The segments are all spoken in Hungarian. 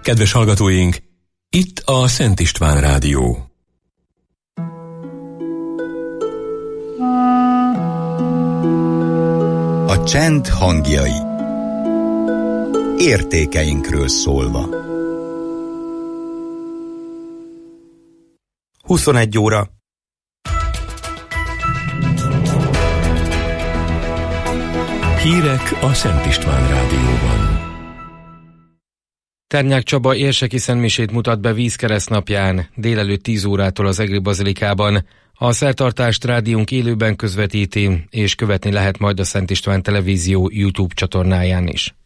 Kedves hallgatóink, itt a Szent István Rádió. A csend hangjai. Értékeinkről szólva. 21 óra. Hírek a Szent István Rádióban. Ternyák Csaba érseki szentmisét mutat be vízkeresztnapján, délelőtt 10 órától az Egri Bazilikában. A szertartást rádiónk élőben közvetíti, és követni lehet majd a Szent István Televízió YouTube csatornáján is.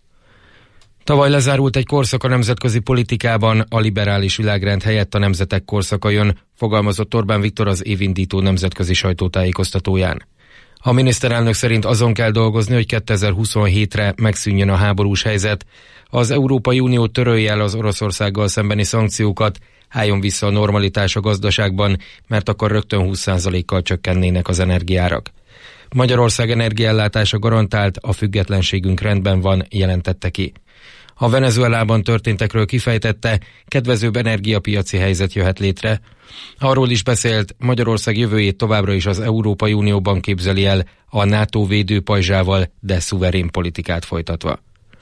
Tavaly lezárult egy korszak a nemzetközi politikában, a liberális világrend helyett a nemzetek korszaka jön, fogalmazott Orbán Viktor az évindító nemzetközi sajtótájékoztatóján. A miniszterelnök szerint azon kell dolgozni, hogy 2027-re megszűnjön a háborús helyzet, az Európai Unió törölje el az Oroszországgal szembeni szankciókat, álljon vissza a normalitás a gazdaságban, mert akkor rögtön 20%-kal csökkennének az energiárak. Magyarország energiaellátása garantált, a függetlenségünk rendben van, jelentette ki. A Venezuelában történtekről kifejtette, kedvezőbb energiapiaci helyzet jöhet létre. Arról is beszélt, Magyarország jövőjét továbbra is az Európai Unióban képzeli el, a NATO védőpajzsával, de szuverén politikát folytatva.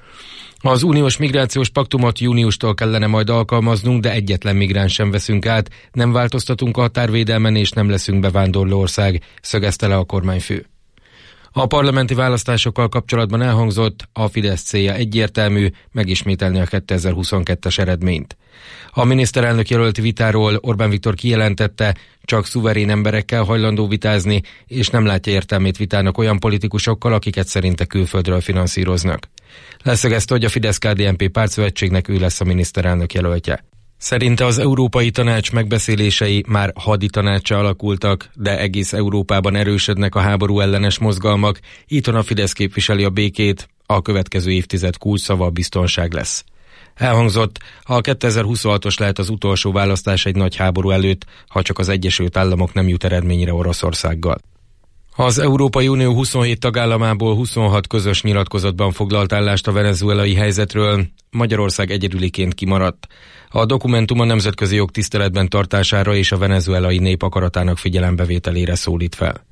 Az uniós migrációs paktumot júniustól kellene majd alkalmaznunk, de egyetlen migráns sem veszünk át, nem változtatunk a határvédelmen és nem leszünk bevándorló ország, szögezte le a kormányfő. A parlamenti választásokkal kapcsolatban elhangzott, a Fidesz célja egyértelmű, megismételni a 2022-es eredményt. A miniszterelnök jelölti vitáról Orbán Viktor kijelentette, csak szuverén emberekkel hajlandó vitázni, és nem látja értelmét vitának olyan politikusokkal, akiket szerinte külföldről finanszíroznak. Leszögezte, hogy a Fidesz-KDNP pártszövetségnek ő lesz a miniszterelnök jelöltje. Szerinte az Európai Tanács megbeszélései már haditanáccsá alakultak, de egész Európában erősödnek a háború ellenes mozgalmak, itthon a Fidesz képviseli a békét, a következő évtized kulcsszava a biztonság lesz. Elhangzott, a 2026-os lehet az utolsó választás egy nagy háború előtt, ha csak az Egyesült Államok nem jut eredményre Oroszországgal. Az Európai Unió 27 tagállamából 26 közös nyilatkozatban foglalt állást a venezuelai helyzetről, Magyarország egyedüliként kimaradt. A dokumentum a nemzetközi jog tiszteletben tartására és a venezuelai nép akaratának figyelembevételére szólít fel.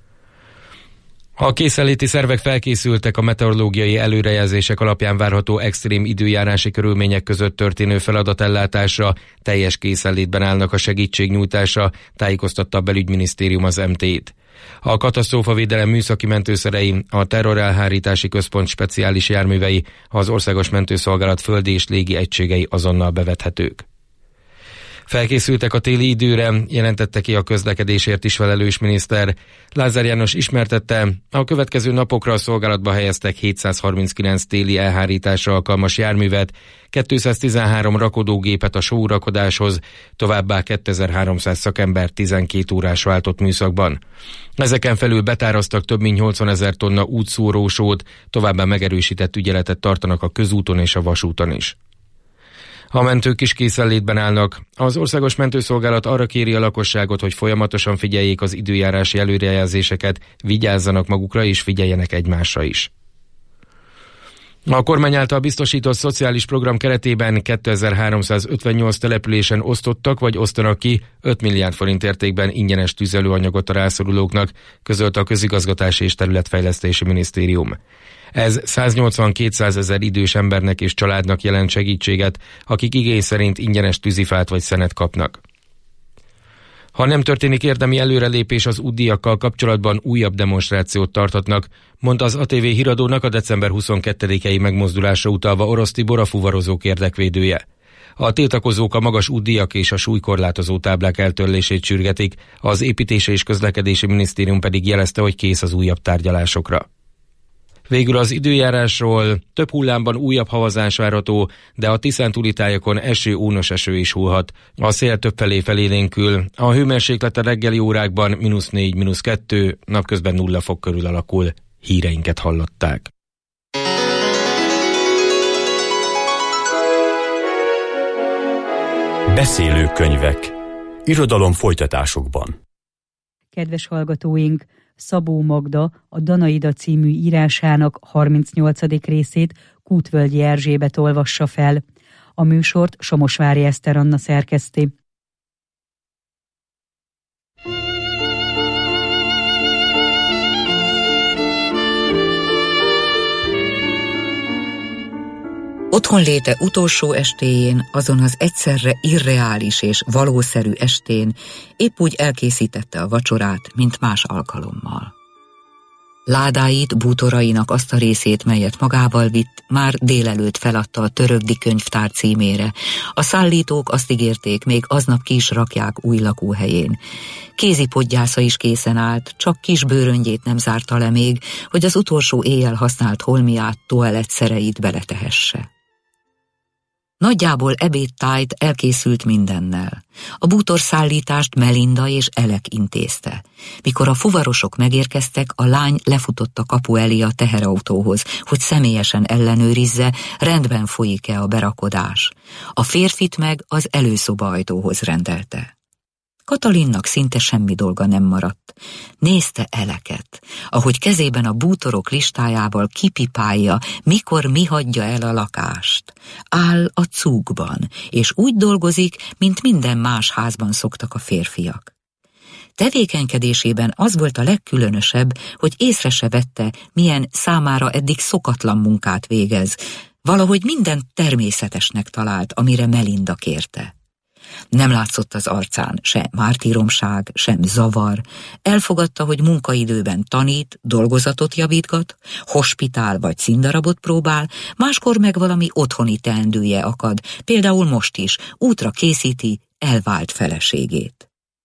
A készenléti szervek felkészültek a meteorológiai előrejelzések alapján várható extrém időjárási körülmények között történő feladatellátásra, teljes készenlétben állnak a segítségnyújtásra, tájékoztatta a belügyminisztérium az MT-t. A katasztrófavédelem műszaki mentőszerei, a terrorelhárítási központ speciális járművei, az Országos Mentőszolgálat földi és légi egységei azonnal bevethetők. Felkészültek a téli időre, jelentette ki a közlekedésért is felelős miniszter. Lázár János ismertette, a következő napokra a szolgálatba helyeztek 739 téli elhárításra alkalmas járművet, 213 rakodógépet a sórakodáshoz, továbbá 2300 szakember 12 órás váltott műszakban. Ezeken felül betáraztak több mint 80 000 tonna útszórósót, továbbá megerősített ügyeletet tartanak a közúton és a vasúton is. A mentők is készenlétben állnak. Az Országos Mentőszolgálat arra kéri a lakosságot, hogy folyamatosan figyeljék az időjárási előrejelzéseket, vigyázzanak magukra és figyeljenek egymásra is. A kormány által biztosított szociális program keretében 2358 településen osztottak vagy osztanak ki 5 milliárd forint értékben ingyenes tüzelőanyagot a rászorulóknak, közölte a Közigazgatási és Területfejlesztési Minisztérium. Ez 180-200 ezer idős embernek és családnak jelent segítséget, akik igény szerint ingyenes tűzifát vagy szenet kapnak. Ha nem történik érdemi előrelépés az útdíjakkal kapcsolatban, újabb demonstrációt tartatnak, mondta az ATV híradónak a december 22-i megmozdulásra utalva Orosz Tibor, a fuvarozók érdekvédője. A tiltakozók a magas útdíjak és a súlykorlátozó táblák eltörlését sürgetik, az Építési és Közlekedési Minisztérium pedig jelezte, hogy kész az újabb tárgyalásokra. Végül az időjárásról: több hullámban újabb havazás várható, de a Tiszántúli tájakon ónos eső is hullhat. A szél többfelé felélénkül, a hőmérséklet a reggeli órákban -4, -2, napközben 0 fok körül alakul. Híreinket hallották. Beszélőkönyvek. Irodalom folytatásokban. Kedves hallgatóink! Szabó Magda a Danaida című írásának 38. részét Kútvölgyi Erzsébet olvassa fel. A műsort Somosvári Eszter Anna szerkeszti. Otthonléte utolsó estéjén, azon az egyszerre irreális és valószerű estén épp úgy elkészítette a vacsorát, mint más alkalommal. Ládáit, bútorainak azt a részét, melyet magával vitt, már délelőtt feladta a Törökdi könyvtár címére. A szállítók azt ígérték, még aznap ki is rakják új lakóhelyén. Kézipodgyásza is készen állt, csak kis bőröngyét nem zárta le még, hogy az utolsó éjjel használt holmiát, toalettszereit beletehesse. Nagyjából ebédtájt elkészült mindennel. A bútorszállítást Melinda és Elek intézte. Mikor a fuvarosok megérkeztek, a lány lefutott a kapu elé a teherautóhoz, hogy személyesen ellenőrizze, rendben folyik-e a berakodás. A férfit meg az előszoba ajtóhoz rendelte. Katalinnak szinte semmi dolga nem maradt. Nézte Eleket, ahogy kezében a bútorok listájával kipipálja, mikor mi hagyja el a lakást. Áll a cúgban, és úgy dolgozik, mint minden más házban szoktak a férfiak. Tevékenykedésében az volt a legkülönösebb, hogy észre se vette, milyen számára eddig szokatlan munkát végez. Valahogy mindent természetesnek talált, amire Melinda kérte. Nem látszott az arcán se mártíromság, sem zavar. Elfogadta, hogy munkaidőben tanít, dolgozatot javítgat, hospitál vagy színdarabot próbál, máskor meg valami otthoni teendője akad, például most is útra készíti elvált feleségét.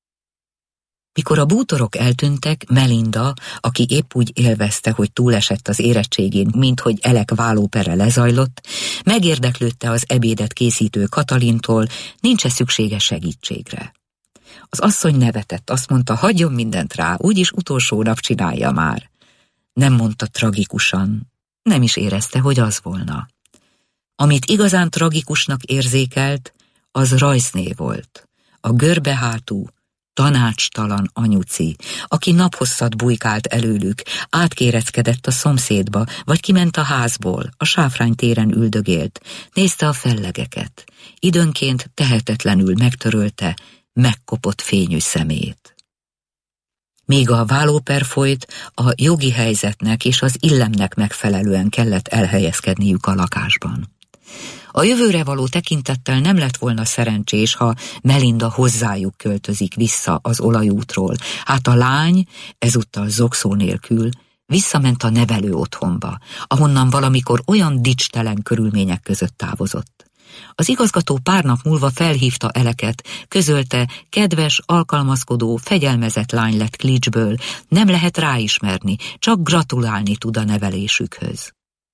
Mikor a bútorok eltűntek, Melinda, aki épp úgy élvezte, hogy túlesett az érettségén, mint hogy Elek vállópere lezajlott, megérdeklődte az ebédet készítő Katalintól, nincs-e szüksége segítségre. Az asszony nevetett, azt mondta, hagyjon mindent rá, úgyis utolsó nap csinálja már. Nem mondta tragikusan, nem is érezte, hogy az volna. Amit igazán tragikusnak érzékelt, az Rajszné volt, a görbehátú, tanácstalan anyuci, aki naphosszat bujkált előlük, átkéreckedett a szomszédba, vagy kiment a házból, a Sáfrány téren üldögélt, nézte a fellegeket, időnként tehetetlenül megtörölte megkopott fényű szemét. Míg a vállóper folyt, a jogi helyzetnek és az illemnek megfelelően kellett elhelyezkedniük a lakásban. A jövőre való tekintettel nem lett volna szerencsés, ha Melinda hozzájuk költözik vissza az olajútról. Hát a lány, ezúttal zokszó nélkül, visszament a nevelő otthonba, ahonnan valamikor olyan dicstelen körülmények között távozott. Az igazgató pár nap múlva felhívta Eleket, közölte, kedves, alkalmazkodó, fegyelmezett lány lett Klicsből, nem lehet ráismerni, csak gratulálni tud a nevelésükhöz.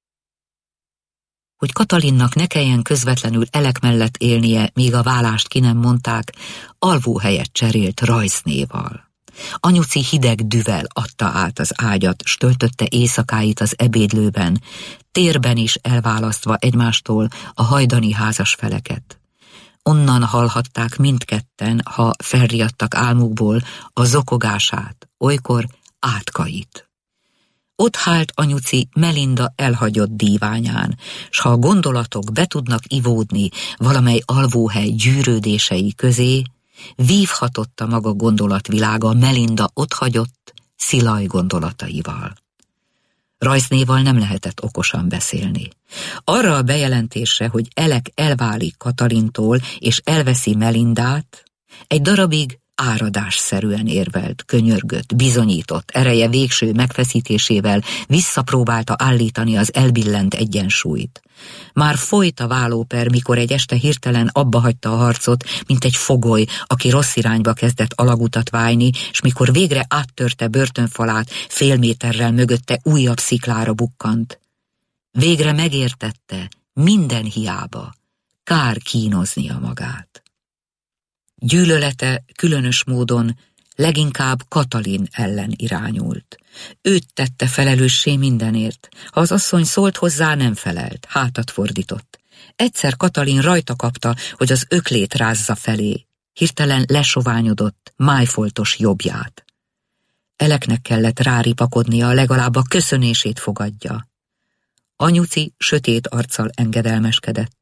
Hogy Katalinnak ne kelljen közvetlenül Elek mellett élnie, míg a válást ki nem mondták, alvóhelyet cserélt Rajsznéval. Anyuci hideg düvel adta át az ágyat, s töltötte éjszakáit az ebédlőben, térben is elválasztva egymástól a hajdani házasfeleket. Onnan hallhatták mindketten, ha felriadtak álmukból, a zokogását, olykor átkait. Ott hált anyuci Melinda elhagyott díványán, s ha a gondolatok be tudnak ivódni valamely alvóhely gyűrődései közé, vívhatott a maga gondolatvilága Melinda otthagyott, szilaj gondolataival. Rajsznéval nem lehetett okosan beszélni. Arra a bejelentésre, hogy Elek elválik Katalintól és elveszi Melindát, egy darabig áradásszerűen érvelt, könyörgött, bizonyított, ereje végső megfeszítésével visszapróbálta állítani az elbillent egyensúlyt. Már folyt a vállóper, mikor egy este hirtelen abbahagyta a harcot, mint egy fogoly, aki rossz irányba kezdett alagutat vájni, s mikor végre áttörte börtönfalát, fél méterrel mögötte újabb sziklára bukkant. Végre megértette, minden hiába, kár kínoznia magát. Gyűlölete különös módon leginkább Katalin ellen irányult. Őt tette felelőssé mindenért. Ha az asszony szólt hozzá, nem felelt, hátat fordított. Egyszer Katalin rajta kapta, hogy az öklét rázza felé. Hirtelen lesoványodott, májfoltos jobbját. Eleknek kellett ráripakodnia, legalább a köszönését fogadja. Anyuci sötét arccal engedelmeskedett.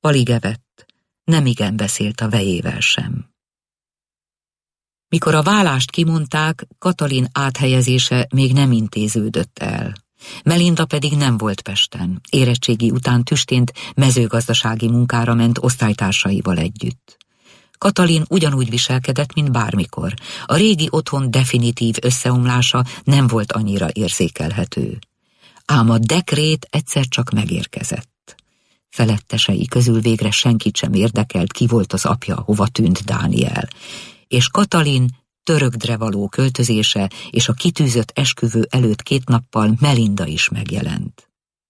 Alig evett, nemigen beszélt a vejével sem. Mikor a válást kimondták, Katalin áthelyezése még nem intéződött el. Melinda pedig nem volt Pesten, érettségi után tüstént mezőgazdasági munkára ment osztálytársaival együtt. Katalin ugyanúgy viselkedett, mint bármikor. A régi otthon definitív összeomlása nem volt annyira érzékelhető. Ám a dekrét egyszer csak megérkezett. Felettesei közül végre senkit sem érdekelt, ki volt az apja, hova tűnt Dániel. És Katalin Törökdre való költözése és a kitűzött esküvő előtt 2 nappal Melinda is megjelent.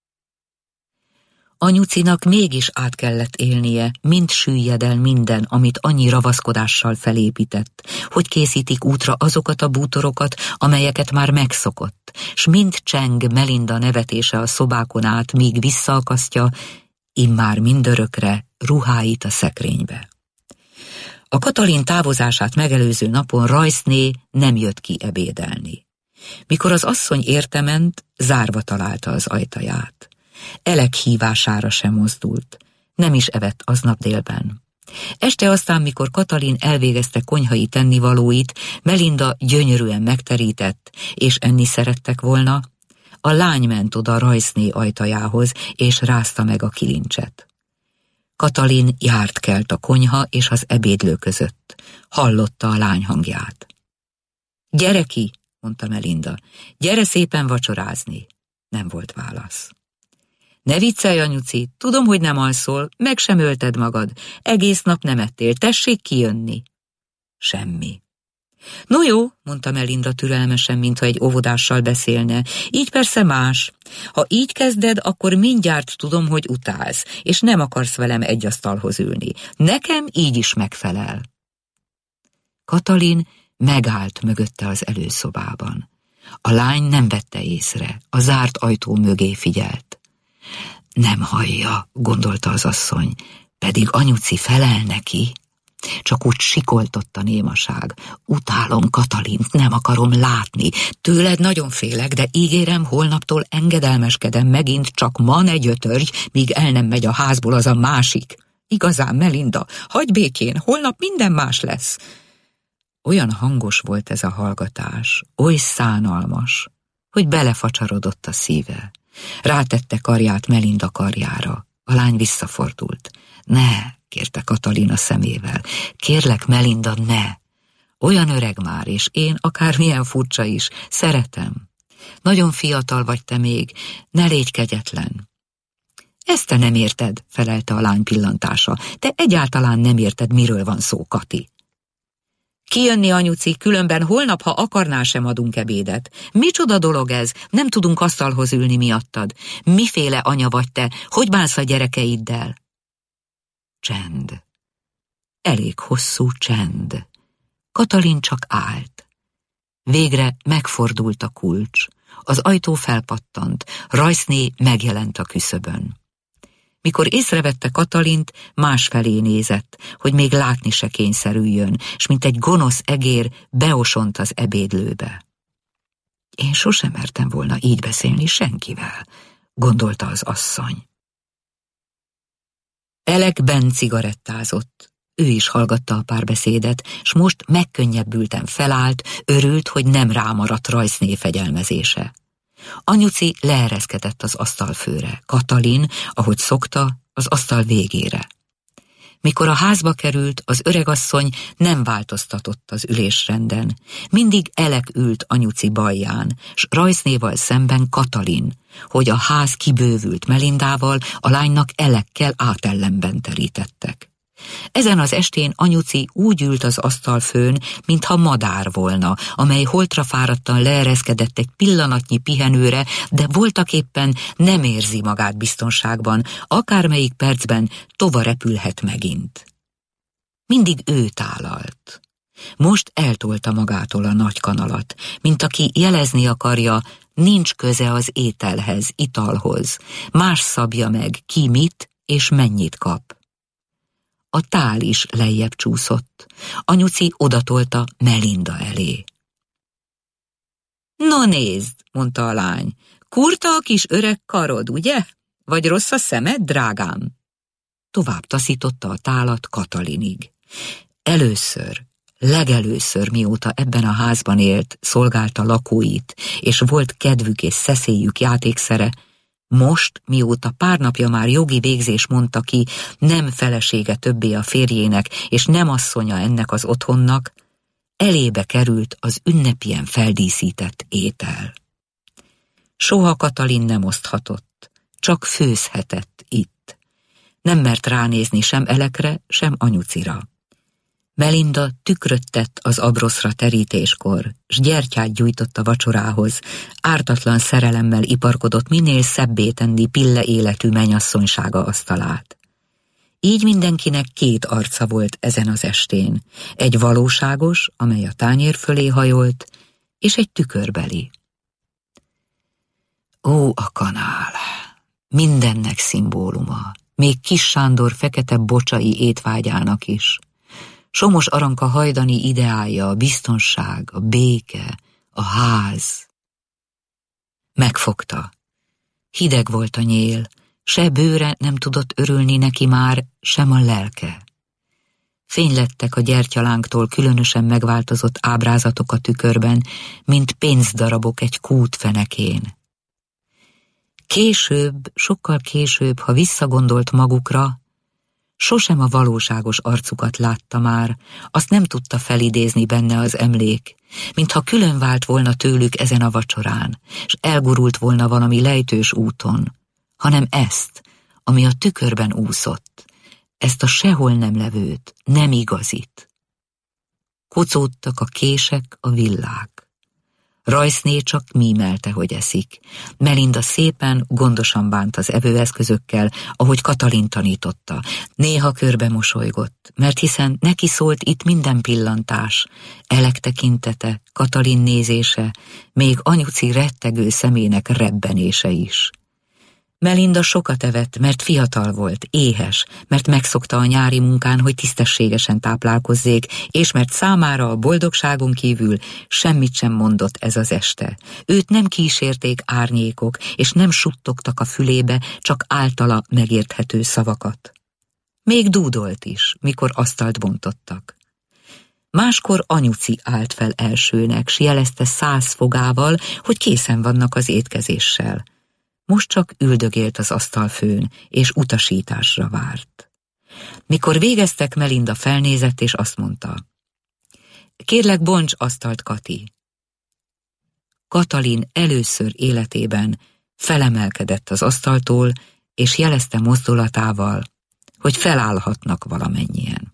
Anyucinak mégis át kellett élnie, mind süllyed el minden, amit annyi ravaszkodással felépített, hogy készítik útra azokat a bútorokat, amelyeket már megszokott, s mind cseng Melinda nevetése a szobákon át, míg visszaakasztja, immár mindörökre ruháit a szekrénybe. A Katalin távozását megelőző napon Rajszné nem jött ki ebédelni. Mikor az asszony értement, zárva találta az ajtaját. Elek hívására sem mozdult, nem is evett aznap délben. Este aztán, mikor Katalin elvégezte konyhai tennivalóit, Melinda gyönyörűen megterített, és enni szerettek volna, a lány ment oda Rajszné ajtajához, és rázta meg a kilincset. Katalin járt kelt a konyha és az ebédlő között. Hallotta a lány hangját. Gyere ki, mondta Melinda, gyere szépen vacsorázni. Nem volt válasz. Ne viccelj, anyuci, tudom, hogy nem alszol, meg sem ölted magad, egész nap nem ettél, tessék kijönni. Semmi. No jó, mondta Melinda türelmesen, mintha egy óvodással beszélne, így persze más. Ha így kezded, akkor mindjárt tudom, hogy utálsz, és nem akarsz velem egy asztalhoz ülni. Nekem így is megfelel. Katalin megállt mögötte az előszobában. A lány nem vette észre, a zárt ajtó mögé figyelt. Nem hallja, gondolta az asszony, pedig anyuci felel neki. Csak úgy sikoltott a némaság. Utálom Katalint, nem akarom látni. Tőled nagyon félek, de ígérem, holnaptól engedelmeskedem megint, csak ma ne gyötörj, míg el nem megy a házból az a másik. Igazán, Melinda, hagyj békén, holnap minden más lesz. Olyan hangos volt ez a hallgatás, oly szánalmas, hogy belefacsarodott a szíve. Rátette karját Melinda karjára. A lány visszafordult. Ne, kérte Katalin a szemével. Kérlek, Melinda, ne. Olyan öreg már, és én, akármilyen furcsa is, szeretem. Nagyon fiatal vagy te még, ne légy kegyetlen. Ezt te nem érted, felelte a lány pillantása. Te egyáltalán nem érted, miről van szó, Kati. Kijönni, anyuci, különben holnap, ha akarnál, sem adunk ebédet. Micsoda dolog ez? Nem tudunk asztalhoz ülni miattad. Miféle anya vagy te? Hogy bánsz a gyerekeiddel? Csend. Elég hosszú csend. Katalin csak állt. Végre megfordult a kulcs. Az ajtó felpattant. Rajszné megjelent a küszöbön. Mikor észrevette Katalint, másfelé nézett, hogy még látni se kényszerüljön, s mint egy gonosz egér beosont az ebédlőbe. Én sosem mertem volna így beszélni senkivel, gondolta az asszony. Elek benn cigarettázott. Ő is hallgatta a párbeszédet, s most megkönnyebbülten felállt, örült, hogy nem rámaradt Rajszné fegyelmezése. Anyuci leereszkedett az asztalfőre, Katalin, ahogy szokta, az asztal végére. Mikor a házba került, az öregasszony nem változtatott az ülésrenden. Mindig Elek ült anyuci balján, s Rajsznéval szemben Katalin, hogy a ház kibővült Melindával, a lánynak Elekkel átellenben terítettek. Ezen az estén anyuci úgy ült az asztalfőn, mintha madár volna, amely holtra fáradtan leereszkedett egy pillanatnyi pihenőre, de voltaképpen nem érzi magát biztonságban, akármelyik percben tova repülhet megint. Mindig ő tálalt. Most eltolta magától a nagy kanalat, mint aki jelezni akarja, nincs köze az ételhez, italhoz, más szabja meg, ki mit és mennyit kap. A tál is lejjebb csúszott. Anyuci odatolta Melinda elé. No nézd, mondta a lány, kurta a kis öreg karod, ugye? Vagy rossz a szemed, drágám? tovább taszította a tálat Katalinig. Legelőször, mióta ebben a házban élt, szolgálta lakóit, és volt kedvük és szeszélyük játékszere, most, mióta pár napja már jogi végzés mondta ki, nem felesége többé a férjének, és nem asszonya ennek az otthonnak, elébe került az ünnepien feldíszített étel. Soha Katalin nem oszthatott, csak főzhetett itt. Nem mert ránézni sem Elekre, sem anyucira. Melinda tükröt tett az abroszra terítéskor, s gyertyát gyújtott a vacsorához, ártatlan szerelemmel iparkodott minél szebbé tenni Pille életű menyasszonysága asztalát. Így mindenkinek két arca volt ezen az estén, egy valóságos, amely a tányér fölé hajolt, és egy tükörbeli. Ó, a kanál! Mindennek szimbóluma, még Kis Sándor fekete bocsai étvágyának is. Somos Aranka hajdani ideálja, a biztonság, a béke, a ház. Megfogta. Hideg volt a nyél, se bőre nem tudott örülni neki már, sem a lelke. Fénylettek a gyertyalángtól különösen megváltozott ábrázatok a tükörben, mint pénzdarabok egy kút fenekén. Később, sokkal később, ha visszagondolt magukra, sosem a valóságos arcukat látta már, azt nem tudta felidézni benne az emlék, mintha külön vált volna tőlük ezen a vacsorán, s elgurult volna valami lejtős úton, hanem ezt, ami a tükörben úszott, ezt a sehol nem levőt, nem igazit. Kocódtak a kések, a villák. Rajszné csak mímelte, hogy eszik. Melinda szépen, gondosan bánt az evőeszközökkel, ahogy Katalin tanította. Néha körbe mosolygott, mert hiszen neki szólt itt minden pillantás, Elek tekintete, Katalin nézése, még anyuci rettegő szemének rebbenése is. Melinda sokat evett, mert fiatal volt, éhes, mert megszokta a nyári munkán, hogy tisztességesen táplálkozzék, és mert számára a boldogságon kívül semmit sem mondott ez az este. Őt nem kísérték árnyékok, és nem suttogtak a fülébe, csak általa megérthető szavakat. Még dúdolt is, mikor asztalt bontottak. Máskor anyuci állt fel elsőnek, s jelezte 100 fogával, hogy készen vannak az étkezéssel. Most csak üldögélt az asztalfőn, és utasításra várt. Mikor végeztek, Melinda felnézett, és azt mondta: kérlek, bonts asztalt, Kati. Katalin először életében felemelkedett az asztaltól, és jelezte mozdulatával, hogy felállhatnak valamennyien.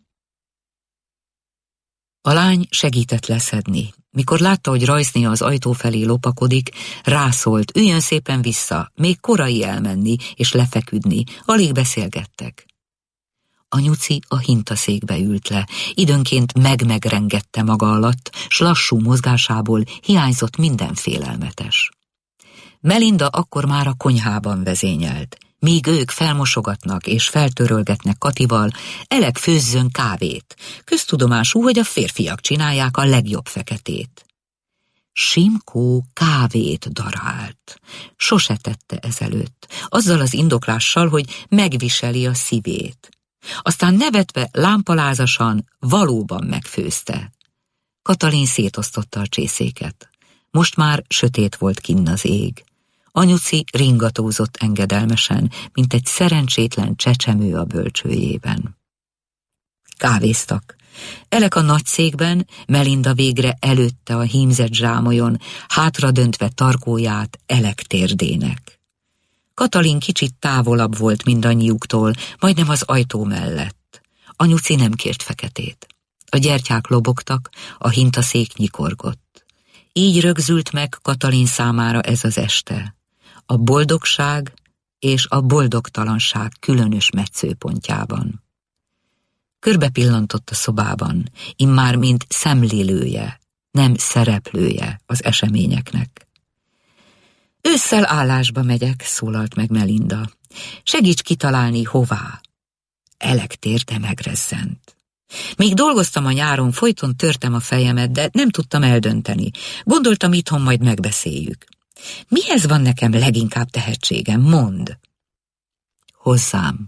A lány segített leszedni. Mikor látta, hogy Rajszné az ajtó felé lopakodik, rászólt: üljön szépen vissza, még korai elmenni és lefeküdni, alig beszélgettek. Anyuci a hintaszékbe ült le, időnként megmegrengette maga alatt, s lassú mozgásából hiányzott minden félelmetes. Melinda akkor már a konyhában vezényelt. Míg ők felmosogatnak és feltörölgetnek Katival, Elek főzzön kávét. Köztudomású, hogy a férfiak csinálják a legjobb feketét. Simkó kávét darált. Sose tette ezelőtt, azzal az indoklással, hogy megviseli a szívét. Aztán nevetve, lámpalázasan valóban megfőzte. Katalin szétosztotta a csészéket. Most már sötét volt kinn az ég. Anyuci ringatózott engedelmesen, mint egy szerencsétlen csecsemő a bölcsőjében. Kávéztak. Elek a nagy székben, Melinda végre előtte a hímzett zsámolyon, hátradöntve tarkóját Elek térdének. Katalin kicsit távolabb volt mindannyiuktól, majdnem az ajtó mellett. Anyuci nem kért feketét. A gyertyák lobogtak, a hintaszék nyikorgott. Így rögzült meg Katalin számára ez az este. A boldogság és a boldogtalanság különös metszőpontjában. Körbe pillantott a szobában, immár mint szemlélője, nem szereplője az eseményeknek. Ősszel állásba megyek, szólalt meg Melinda. Segíts kitalálni, hová. Elek térde megrezzent. Még dolgoztam a nyáron, folyton törtem a fejemet, de nem tudtam eldönteni. Gondoltam, itthon majd megbeszéljük. Mihez van nekem leginkább tehetségem, mondd? Hozzám,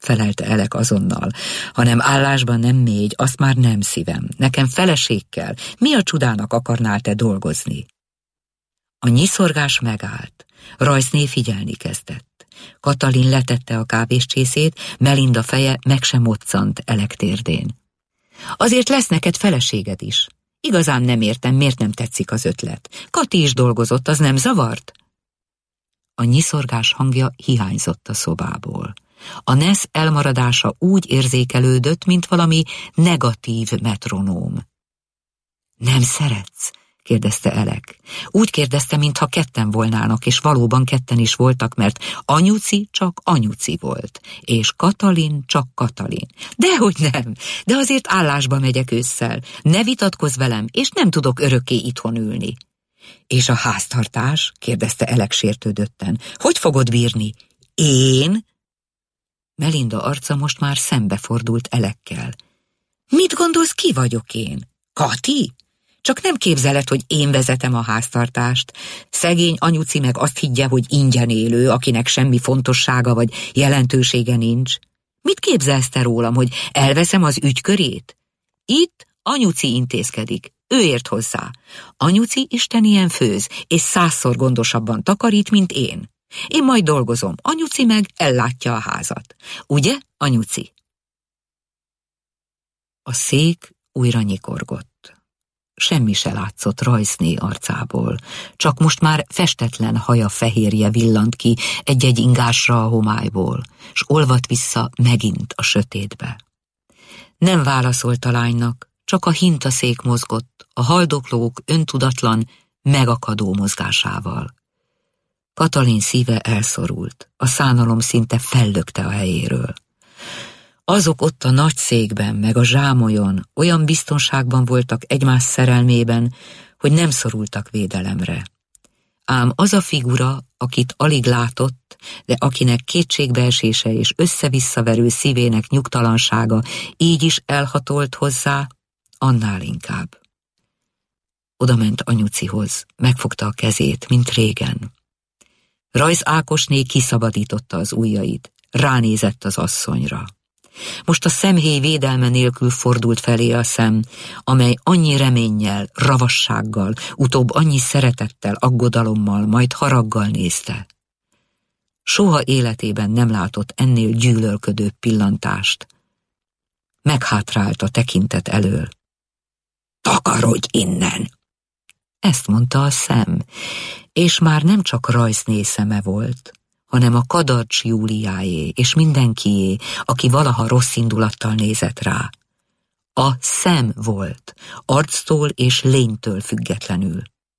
felelte Elek azonnal, hanem állásban nem mégy, azt már nem szívem. Nekem feleség kell. Mi a csudának akarnál te dolgozni? A nyiszorgás megállt. Rajszné figyelni kezdett. Katalin letette a kávécsészét, Melinda feje meg sem moccant Elek térdén. Azért lesz neked feleséged is. Igazán nem értem, miért nem tetszik az ötlet. Kati is dolgozott, az nem zavart? A nyiszorgás hangja hiányzott a szobából. A Nesz elmaradása úgy érzékelődött, mint valami negatív metronóm. Nem szeretsz? kérdezte Elek. Úgy kérdezte, mintha ketten volnának, és valóban ketten is voltak, mert anyuci csak anyuci volt, és Katalin csak Katalin. Dehogy nem, de azért állásba megyek ősszel. Ne vitatkozz velem, és nem tudok örökké itthon ülni. És a háztartás? kérdezte Elek sértődötten. Hogy fogod bírni? Én? Melinda arca most már szembefordult Elekkel. Mit gondolsz, ki vagyok én? Kati? Csak nem képzeled, hogy én vezetem a háztartást. Szegény anyuci meg azt higgye, hogy ingyen élő, akinek semmi fontossága vagy jelentősége nincs. Mit képzelsz te rólam, hogy elveszem az ügykörét? Itt anyuci intézkedik, ő ért hozzá. Anyuci istenien főz, és 100-szor gondosabban takarít, mint én. Én majd dolgozom, anyuci meg ellátja a házat. Ugye, anyuci? A szék újra nyikorgott. Semmi se látszott Rajszné arcából, csak most már festetlen haja fehérje villant ki egy-egy ingásra a homályból, s olvadt vissza megint a sötétbe. Nem válaszolt a lánynak, csak a hintaszék mozgott, a haldoklók öntudatlan, megakadó mozgásával. Katalin szíve elszorult, a szánalom szinte fellökte a helyéről. Azok ott a nagy székben, meg a zsámolyon olyan biztonságban voltak egymás szerelmében, hogy nem szorultak védelemre. Ám az a figura, akit alig látott, de akinek kétségbeesése és össze-visszaverő szívének nyugtalansága így is elhatolt hozzá, annál inkább. Odament anyucihoz, megfogta a kezét, mint régen. Rajz Ákosné kiszabadította az ujjait, ránézett az asszonyra. Most a szemhéj védelme nélkül fordult felé a szem, amely annyi reménnyel, ravassággal, utóbb annyi szeretettel, aggodalommal, majd haraggal nézte. Soha életében nem látott ennél gyűlölködőbb pillantást. Meghátrált a tekintet elől. Takarodj innen! Ezt mondta a szem, és már nem csak Rajszné szeme volt, hanem a Kadarcs Júliáé és mindenkié, aki valaha rossz indulattal nézett rá. A szem volt, arctól és lénytől függetlenül.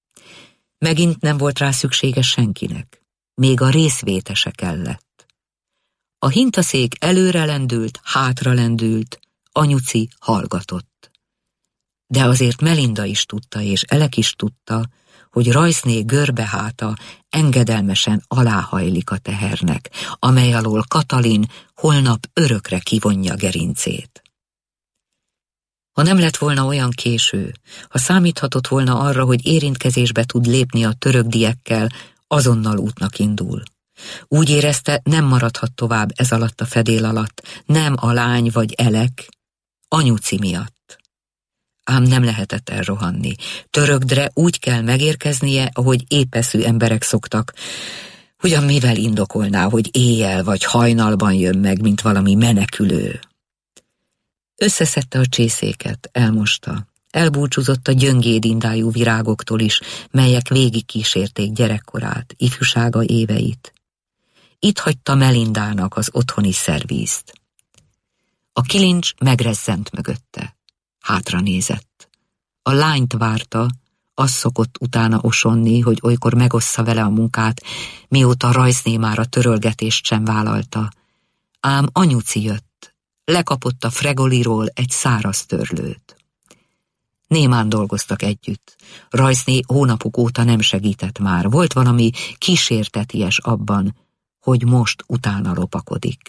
Megint nem volt rá szüksége senkinek, még a részvétese kellett. A hintaszék előre lendült, hátra lendült, anyuci hallgatott. De azért Melinda is tudta, és Elek is tudta, hogy Rajszné görbeháta engedelmesen aláhajlik a tehernek, amely alól Katalin holnap örökre kivonja gerincét. Ha nem lett volna olyan késő, ha számíthatott volna arra, hogy érintkezésbe tud lépni a törökdiekkel, azonnal útnak indul. Úgy érezte, nem maradhat tovább ez alatt a fedél alatt, nem a lány vagy Elek, anyuci miatt. Ám nem lehetett elrohanni. Törökdre úgy kell megérkeznie, ahogy épeszű emberek szoktak. Ugyan mivel indokolná, hogy éjjel vagy hajnalban jön meg, mint valami menekülő. Összeszedte a csészéket, elmosta. Elbúcsúzott a gyöngédindájú virágoktól is, melyek végig kísérték gyerekkorát, ifjúsága éveit. Itt hagyta Melindának az otthoni szervízt. A kilincs megrezzent mögötte. Hátra nézett. A lányt várta, az szokott utána osonni, hogy olykor megossza vele a munkát, mióta Rajszné már a törölgetést sem vállalta. Ám anyuci jött, lekapott a fregoliról egy száraz törlőt. Némán dolgoztak együtt. Rajszné hónapok óta nem segített már. Volt valami kísérteties abban, hogy most utána lopakodik.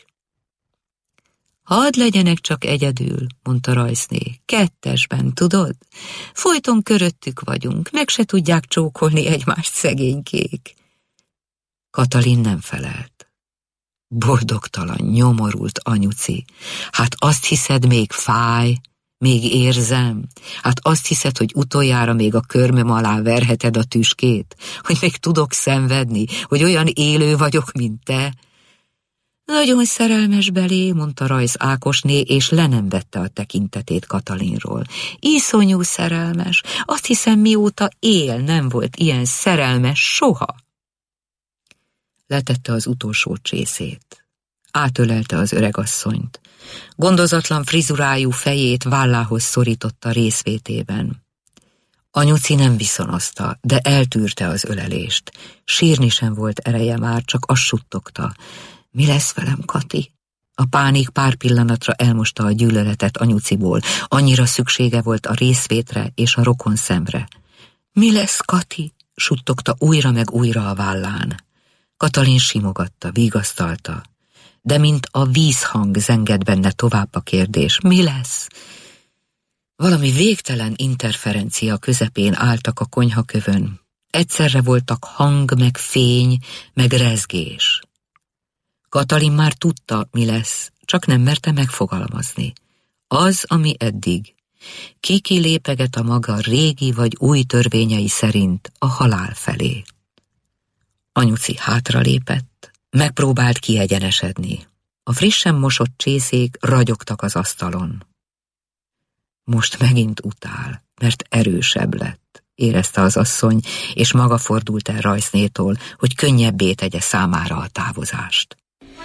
Hadd legyenek csak egyedül, mondta Rajszné, kettesben, tudod? Folyton köröttük vagyunk, meg se tudják csókolni egymást szegénykék. Katalin nem felelt. Boldogtalan, nyomorult anyuci. Hát azt hiszed, még fáj, még érzem? Hát azt hiszed, hogy utoljára még a körmöm alá verheted a tüskét? Hogy még tudok szenvedni? Hogy olyan élő vagyok, mint te? Nagyon szerelmes belé, mondta Rajz Ákosné, és le nem vette a tekintetét Katalinról. Iszonyú szerelmes. Azt hiszem, mióta él, nem volt ilyen szerelmes soha. Letette az utolsó csészét. Átölelte az öregasszonyt. Gondozatlan frizurájú fejét vállához szorította részvétében. Anyuci nem viszonozta, de eltűrte az ölelést. Sírni sem volt ereje már, csak azt suttogta. Mi lesz velem, Kati? A pánik pár pillanatra elmosta a gyűlöletet anyuciból. Annyira szüksége volt a részvétre és a rokon szemre. Mi lesz, Kati? Suttogta újra meg újra a vállán. Katalin simogatta, vigasztalta. De mint a vízhang zengett benne tovább a kérdés. Mi lesz? Valami végtelen interferencia közepén álltak a konyhakövön. Egyszerre voltak hang, meg fény, meg rezgés. Katalin már tudta, mi lesz, csak nem merte megfogalmazni. Az, ami eddig. Kiki lépeget a maga régi vagy új törvényei szerint a halál felé. Anyuci hátralépett, megpróbált kiegyenesedni. A frissen mosott csészék ragyogtak az asztalon. Most megint utál, mert erősebb lett, érezte az asszony, és maga fordult el Rajznétól, hogy könnyebbé tegye számára a távozást.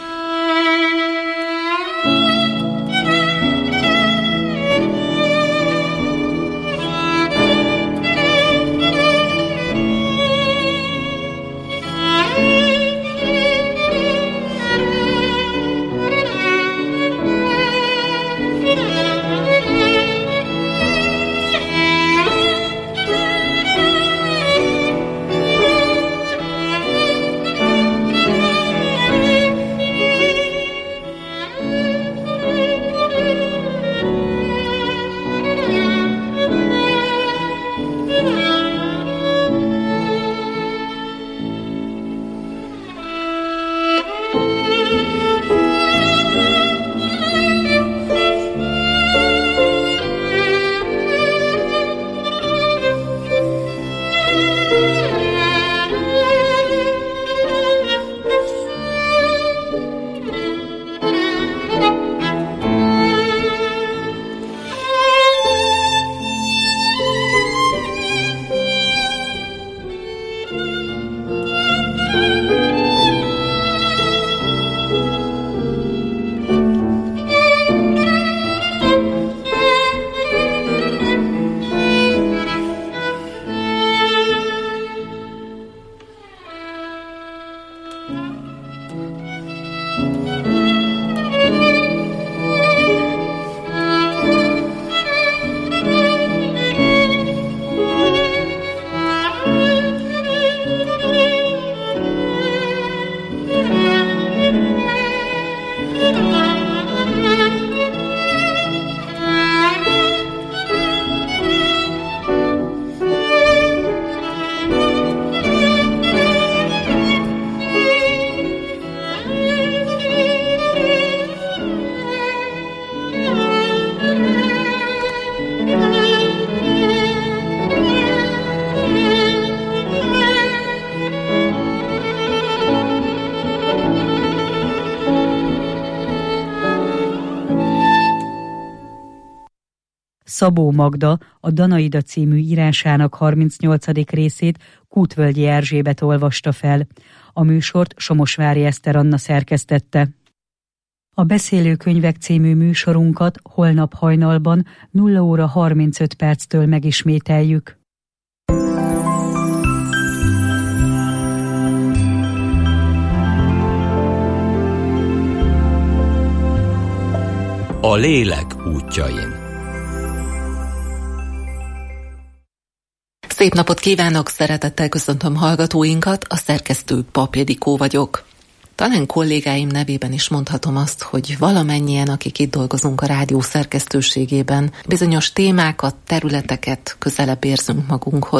Szabó Magda a Danaida című írásának 38. részét Kútvölgyi Erzsébet olvasta fel. A műsort Somosvári Eszter Anna szerkesztette. A Beszélőkönyvek című műsorunkat holnap hajnalban 0 óra 35 perctől megismételjük. A lélek útjain. Szép napot kívánok, szeretettel köszöntöm hallgatóinkat, a szerkesztő Pap Ildikó vagyok. Talán kollégáim nevében is mondhatom azt, hogy valamennyien, akik itt dolgozunk a rádió szerkesztőségében, bizonyos témákat, területeket közelebb érzünk magunkhoz.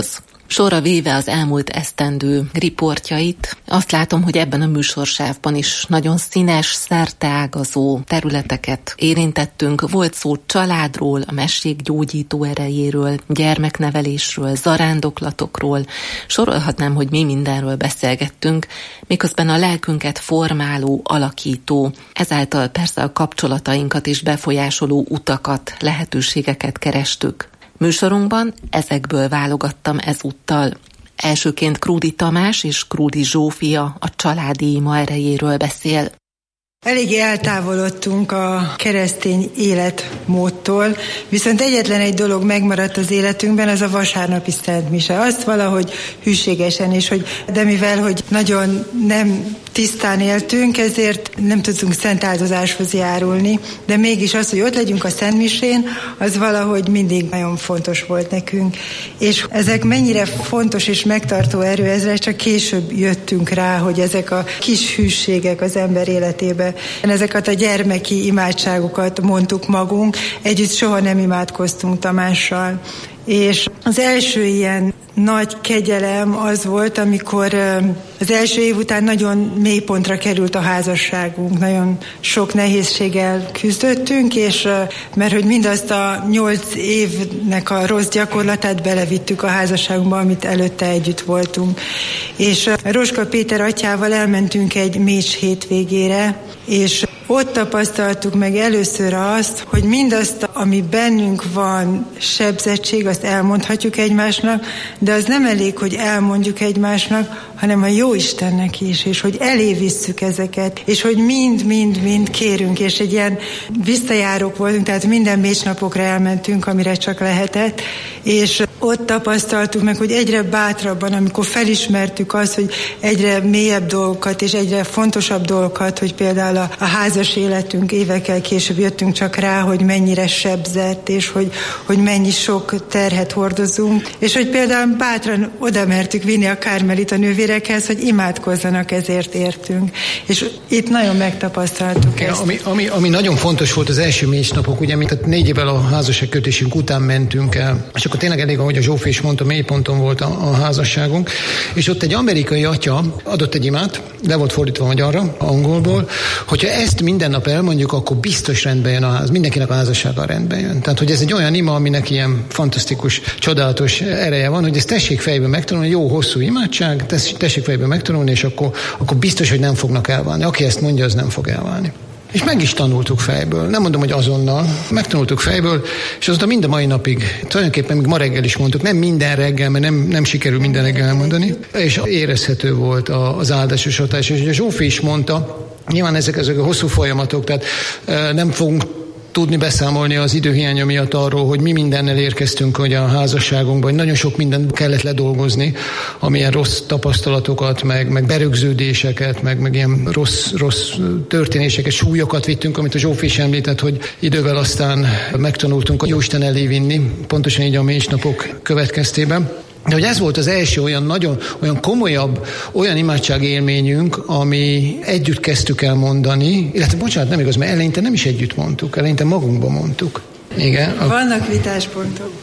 Sorra véve az elmúlt esztendő riportjait, azt látom, hogy ebben a műsorsávban is nagyon színes, szerteágazó területeket érintettünk. Volt szó családról, a mesék gyógyító erejéről, gyermeknevelésről, zarándoklatokról. Sorolhatnám, hogy mi mindenről beszélgettünk, miközben a lelkünket formáló, alakító, ezáltal persze a kapcsolatainkat is befolyásoló utakat, lehetőségeket kerestük. Műsorunkban ezekből válogattam ezúttal. Elsőként Krúdy Tamás és Krúdy Zsófia a családi ima erejéről beszél. Eléggé eltávolodtunk a keresztény életmódtól, viszont egyetlen egy dolog megmaradt az életünkben, az a vasárnapi szentmise. Azt valahogy hűségesen, de mivel hogy nagyon nem tisztán éltünk, ezért nem tudtunk szent áldozáshoz járulni, de mégis az, hogy ott legyünk a szentmisén, az valahogy mindig nagyon fontos volt nekünk. És ezek mennyire fontos és megtartó erő, ezre csak később jöttünk rá, hogy ezek a kis hűségek az ember életébe. Ezeket a gyermeki imádságokat mondtuk magunk, együtt soha nem imádkoztunk Tamással. És az első ilyen nagy kegyelem az volt, amikor az első év után nagyon mélypontra került a házasságunk. Nagyon sok nehézséggel küzdöttünk, és mert hogy mindazt a 8 évnek a rossz gyakorlatát belevittük a házasságunkba, amit előtte együtt voltunk. És Roska Péter atyával elmentünk egy Mécs hétvégére, és ott tapasztaltuk meg először azt, hogy mindazt, ami bennünk van, sebzettség, azt elmondhatjuk egymásnak, de az nem elég, hogy elmondjuk egymásnak, hanem a Jóistennek is, és hogy elé visszük ezeket, és hogy mind kérünk, és egy ilyen visszajárók voltunk, tehát minden mécsnapokra elmentünk, amire csak lehetett, és ott tapasztaltuk meg, hogy egyre bátrabban, amikor felismertük azt, hogy egyre mélyebb dolgokat, és egyre fontosabb dolgokat, hogy például a házas életünk, évekkel később jöttünk csak rá, hogy mennyire sebzett, és hogy mennyi sok terhet hordozunk, és hogy például bátran oda mertük vinni a Kármelita nővérekhez, hogy imádkozzanak ezért értünk. És itt nagyon megtapasztaltuk ezt. Ami nagyon fontos volt az első mécsnapok, ugye, tehát 4 évvel a házasságkötésünk után mentünk el, és akkor tényleg elég, ahogy a Zsófi is mondta, mélyponton volt a házasságunk, és ott egy amerikai atya adott egy imát, le volt fordítva magyarra, angolból, hogyha ezt minden nap elmondjuk, akkor biztos rendben jön a ház, mindenkinek a házassága rendben jön. Tehát, hogy ez egy olyan ima, aminek ilyen fantasztikus, csodálatos ereje van, hogy ezt tessék fejből megtanulni, jó hosszú imádság, tessék fejből megtanulni, és akkor biztos, hogy nem fognak elválni. Aki ezt mondja, az nem fog elválni. És meg is tanultuk fejből. Nem mondom, hogy azonnal. Megtanultuk fejből, és azóta mind a mai napig, tulajdonképpen még ma reggel is mondtuk, nem minden reggel, mert nem sikerül minden reggel elmondani, és érezhető volt az áldásos hatás. És a Zsófi is mondta, nyilván ezek a hosszú folyamatok, tehát nem fogunk tudni beszámolni az időhiánya miatt arról, hogy mi mindennel érkeztünk hogy a házasságunkban, hogy nagyon sok mindent kellett ledolgozni, amilyen rossz tapasztalatokat, meg berögződéseket, meg ilyen rossz történéseket, súlyokat vittünk, amit a Zsófi is említett, hogy idővel aztán megtanultunk a Jóisten elé vinni, pontosan így a mécsnapok következtében. De hogy ez volt az első olyan komolyabb, olyan imádságélményünk, ami együtt kezdtük el mondani, illetve bocsánat, nem igaz, mert eleinte nem is együtt mondtuk, eleinte magunkban mondtuk. Igen. Vannak vitáspontok.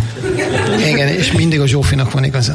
Igen, és mindig a Zsófinak van igaza.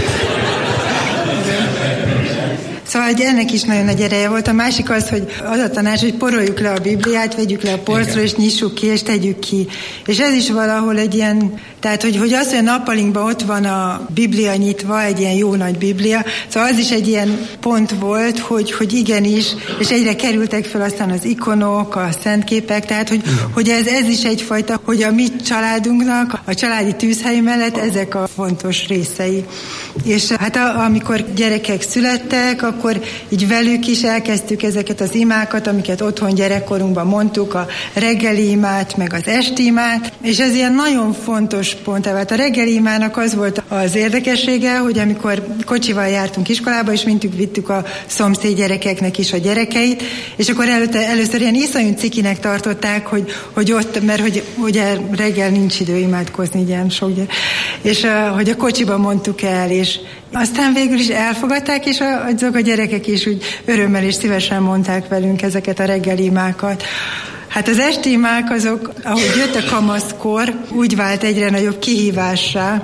Szóval hogy ennek is nagyon nagy ereje volt. A másik az, hogy az a tanács, hogy poroljuk le a Bibliát, vegyük le a polcról, és nyissuk ki, és tegyük ki. És ez is valahol egy ilyen, tehát hogy az, hogy a nappalinkban ott van a Biblia nyitva, egy ilyen jó nagy Biblia, szóval az is egy ilyen pont volt, hogy igenis, és egyre kerültek fel aztán az ikonok, a szentképek, tehát hogy ez is egyfajta, hogy a mi családunknak, a családi tűzhely mellett ezek a fontos részei. És hát amikor gyerekek születtek, akkor így velük is elkezdtük ezeket az imákat, amiket otthon gyerekkorunkban mondtuk, a reggeli imát, meg az esti imát, és ez ilyen nagyon fontos pont. Tehát a reggeli imának az volt az érdekessége, hogy amikor kocsival jártunk iskolába, és mintük vittük a szomszéd gyerekeknek is a gyerekeit, és akkor először ilyen iszonyú cikinek tartották, hogy ott, mert hogy ugye reggel nincs idő imádkozni, ilyen sok gyerek, és hogy a kocsiban mondtuk el, és aztán végül is elfogadták, és azok a gyerekek is úgy örömmel és szívesen mondták velünk ezeket a reggeli imákat. Hát az esti imák azok, ahogy jött a kamaszkor, úgy vált egyre nagyobb kihívássá,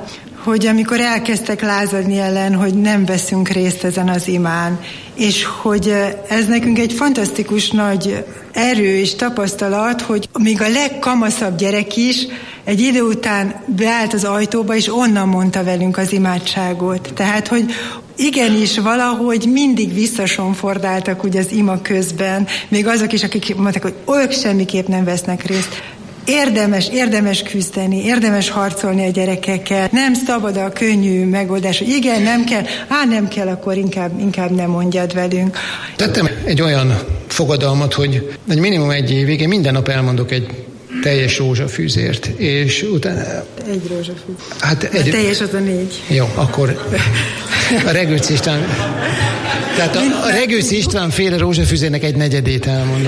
hogy amikor elkezdtek lázadni ellen, hogy nem veszünk részt ezen az imán, és hogy ez nekünk egy fantasztikus nagy erő és tapasztalat, hogy még a legkamaszabb gyerek is egy idő után beállt az ajtóba, és onnan mondta velünk az imádságot. Tehát, hogy igenis valahogy mindig visszasonfordáltak úgy az ima közben, még azok is, akik mondták, hogy ők semmiképp nem vesznek részt. Érdemes küzdeni, érdemes harcolni a gyerekekkel. Nem szabad a könnyű megoldás, hogy igen, nem kell, nem kell, akkor inkább nem mondjad velünk. Tettem egy olyan fogadalmat, hogy egy minimum 1 évig én minden nap elmondok egy teljes rózsafűzért, és utána... Egy rózsafűz. Hát a teljes az a 4. Jó, akkor a Regőci István... Tehát a Regőci István féle rózsafűzérnek 1/4 elmondom.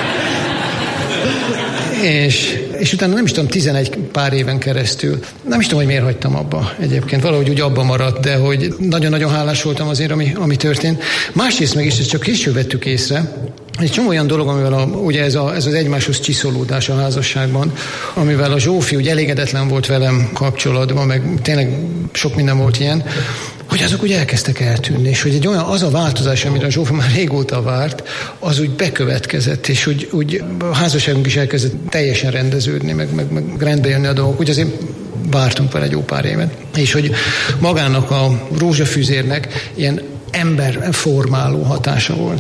És utána nem is tudom, 11 pár éven keresztül. Nem is tudom, hogy miért hagytam abba egyébként. Valahogy úgy abba maradt, de hogy nagyon-nagyon hálás voltam azért, ami történt. Másrészt meg is, ezt csak később vettük észre, egy csomó olyan dolog, amivel ugye ez az egymáshoz csiszolódás a házasságban, amivel a Zsófi úgy elégedetlen volt velem kapcsolatban, meg tényleg sok minden volt ilyen, hogy azok úgy elkezdtek eltűnni, és hogy az a változás, amire a Zsófi már régóta várt, az úgy bekövetkezett, és úgy a házasságunk is elkezdett teljesen rendeződni, meg rendbe jönni a dolgok. Úgy azért vártunk vele egy jó pár évet. És hogy magának a rózsafűzérnek ilyen emberformáló hatása volt.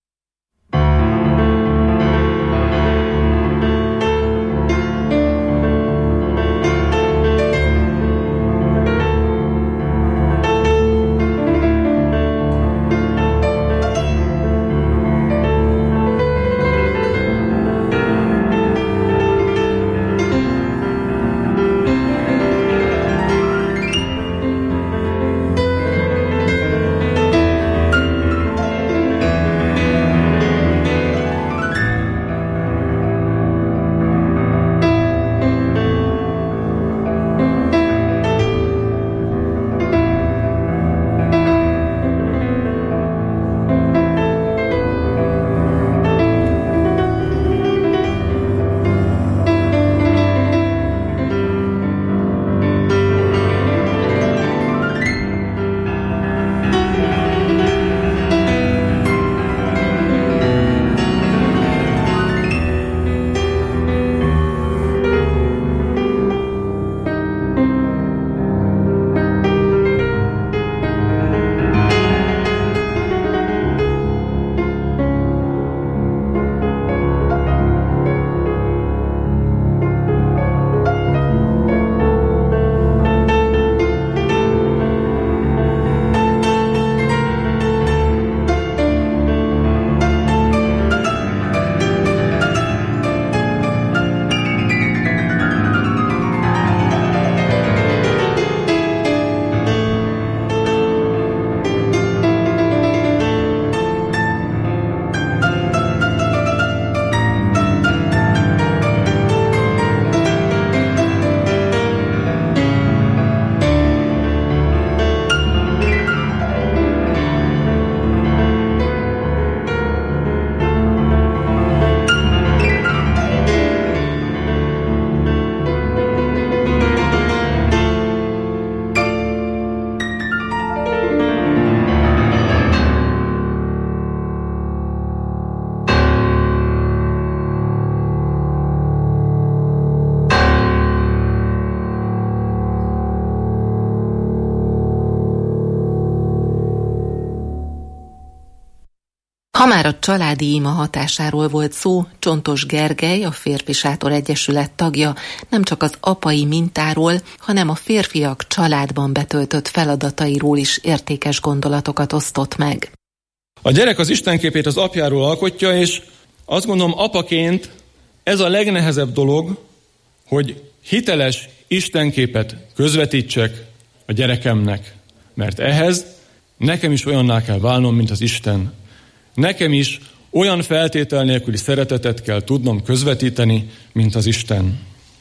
Ha már a családi ima hatásáról volt szó, Csontos Gergely, a Férfi Sátor Egyesület tagja nem csak az apai mintáról, hanem a férfiak családban betöltött feladatairól is értékes gondolatokat osztott meg. A gyerek az istenképét az apjáról alkotja, és azt gondolom, apaként ez a legnehezebb dolog, hogy hiteles istenképet közvetítsek a gyerekemnek. Mert ehhez nekem is olyanná kell válnom, mint az Isten. Nekem is olyan feltétel nélküli szeretetet kell tudnom közvetíteni, mint az Isten.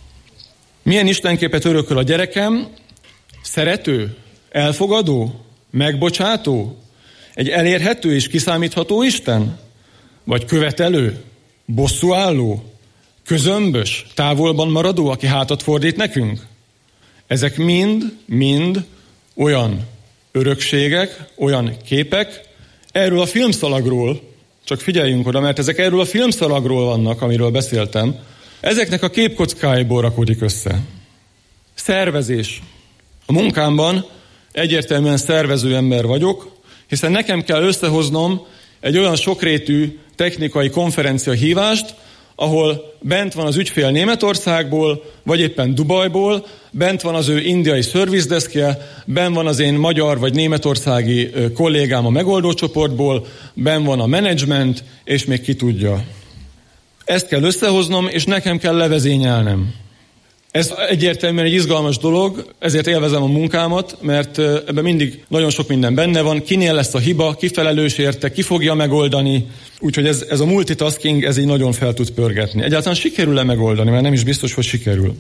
Milyen istenképet örököl a gyerekem? Szerető, elfogadó, megbocsátó, egy elérhető és kiszámítható Isten? Vagy követelő, bosszúálló, közömbös, távolban maradó, aki hátat fordít nekünk? Ezek mind olyan örökségek, olyan képek, erről a filmszalagról, csak figyeljünk oda, mert ezek erről a filmszalagról vannak, amiről beszéltem, ezeknek a képkockáiból rakodik össze. Szervezés. A munkámban egyértelműen szervező ember vagyok, hiszen nekem kell összehoznom egy olyan sokrétű technikai konferencia hívást, ahol bent van az ügyfél Németországból, vagy éppen Dubajból, bent van az ő indiai szervizdeszkje, bent van az én magyar vagy németországi kollégám a megoldócsoportból, bent van a menedzsment, és még ki tudja. Ezt kell összehoznom, és nekem kell levezényelnem. Ez egyértelműen egy izgalmas dolog, ezért élvezem a munkámat, mert ebben mindig nagyon sok minden benne van. Kinél lesz a hiba, ki felelős érte, ki fogja megoldani. Úgyhogy ez a multitasking, ez így nagyon fel tud pörgetni. Egyáltalán sikerül-e megoldani, mert nem is biztos, hogy sikerül.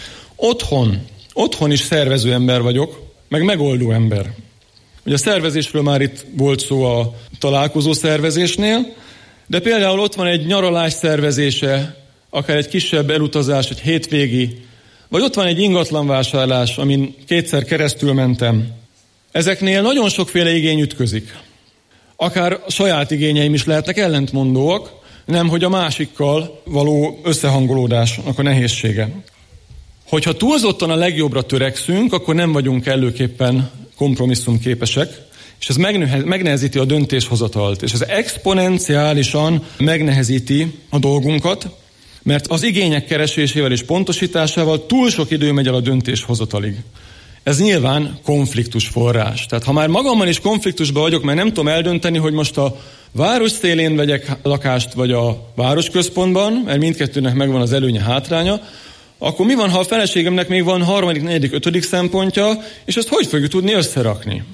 Otthon is szervező ember vagyok, meg megoldó ember. Ugye a szervezésről már itt volt szó a találkozó szervezésnél, de például ott van egy nyaralás szervezése, akár egy kisebb elutazás, egy hétvégi, vagy ott van egy ingatlanvásárlás, amin 2-szer keresztül mentem. Ezeknél nagyon sokféle igény ütközik. Akár a saját igényeim is lehetnek ellentmondóak, nemhogy a másikkal való összehangolódásnak a nehézsége. Hogyha túlzottan a legjobbra törekszünk, akkor nem vagyunk előképpen kompromisszumképesek, és ez megnehezíti a döntéshozatalt, és ez exponenciálisan megnehezíti a dolgunkat, mert az igények keresésével és pontosításával túl sok idő megy el a döntéshozatalig. Ez nyilván konfliktus forrás. Tehát ha már magammal is konfliktusban vagyok, mert nem tudom eldönteni, hogy most a város szélén vegyek lakást, vagy a városközpontban, mert mindkettőnek megvan az előnye, hátránya, akkor mi van, ha a feleségemnek még van 3., 4., 5. szempontja, és ezt hogy fogjuk tudni összerakni?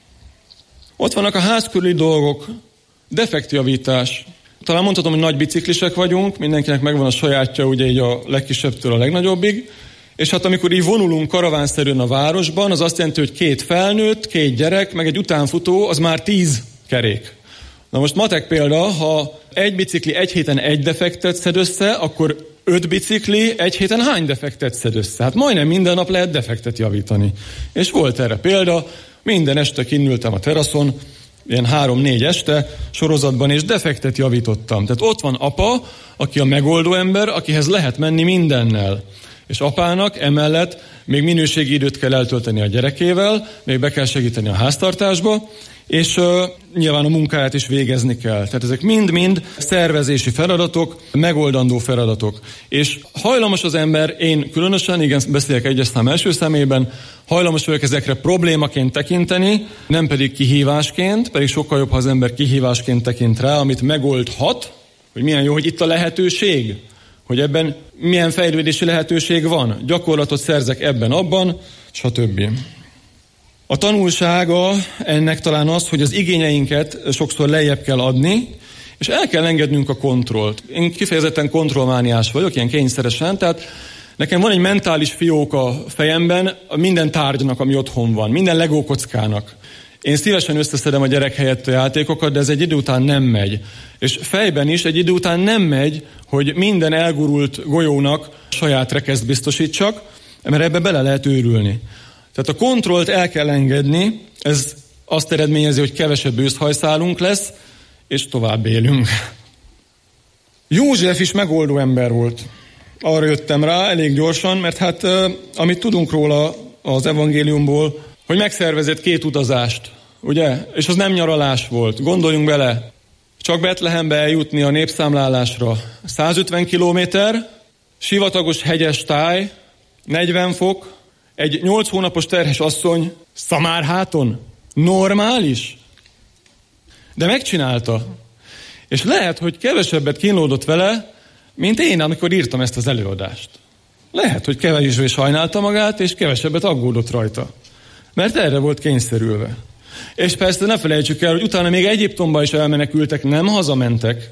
Ott vannak a ház körüli dolgok, defektjavítás. Talán mondhatom, hogy nagy biciklisek vagyunk, mindenkinek megvan a sajátja, ugye így a legkisebbtől a legnagyobbig, és hát amikor így vonulunk karavánszerűen a városban, az azt jelenti, hogy 2 felnőtt, 2 gyerek, meg egy utánfutó, az már 10 kerék. Na most matek példa, ha egy bicikli egy héten egy defektet szed össze, akkor 5 bicikli egy héten hány defektet szed össze? Hát majdnem minden nap lehet defektet javítani. És volt erre példa, minden este kinnültem a teraszon, ilyen 3-4 este sorozatban, és defektet javítottam. Tehát ott van apa, aki a megoldó ember, akihez lehet menni mindennel. És apának emellett még minőségi időt kell eltölteni a gyerekével, még be kell segíteni a háztartásba, és nyilván a munkáját is végezni kell. Tehát ezek mind-mind szervezési feladatok, megoldandó feladatok. És hajlamos az ember, én különösen, igen, beszélek egyes szám első szemében, hajlamos vagyok ezekre problémaként tekinteni, nem pedig kihívásként, pedig sokkal jobb, ha az ember kihívásként tekint rá, amit megoldhat, hogy milyen jó, hogy itt a lehetőség, hogy ebben milyen fejlődési lehetőség van, gyakorlatot szerzek ebben-abban, stb. A tanulsága ennek talán az, hogy az igényeinket sokszor lejjebb kell adni, és el kell engednünk a kontrollt. Én kifejezetten kontrollmániás vagyok, ilyen kényszeresen, tehát nekem van egy mentális fiók a fejemben minden tárgynak, ami otthon van, minden Lego kockának. Én szívesen összeszedem a gyerek helyett a játékokat, de ez egy idő után nem megy. És fejben is egy idő után nem megy, hogy minden elgurult golyónak saját rekeszt biztosítsak, mert ebbe bele lehet őrülni. Tehát a kontrollt el kell engedni, ez azt eredményezi, hogy kevesebb őszhajszálunk lesz, és tovább élünk. József is megoldó ember volt. Arra jöttem rá elég gyorsan, mert hát amit tudunk róla az evangéliumból, hogy megszervezett 2 utazást, ugye? És az nem nyaralás volt. Gondoljunk bele, csak Betlehembe eljutni a népszámlálásra 150 kilométer, sivatagos hegyes táj, 40 fok, egy 8 hónapos terhes asszony szamárháton. Normális? De megcsinálta. És lehet, hogy kevesebbet kínlódott vele, mint én, amikor írtam ezt az előadást. Lehet, hogy kevésbé sajnálta magát, és kevesebbet aggódott rajta. Mert erre volt kényszerülve. És persze ne felejtsük el, hogy utána még Egyiptomba is elmenekültek, nem hazamentek.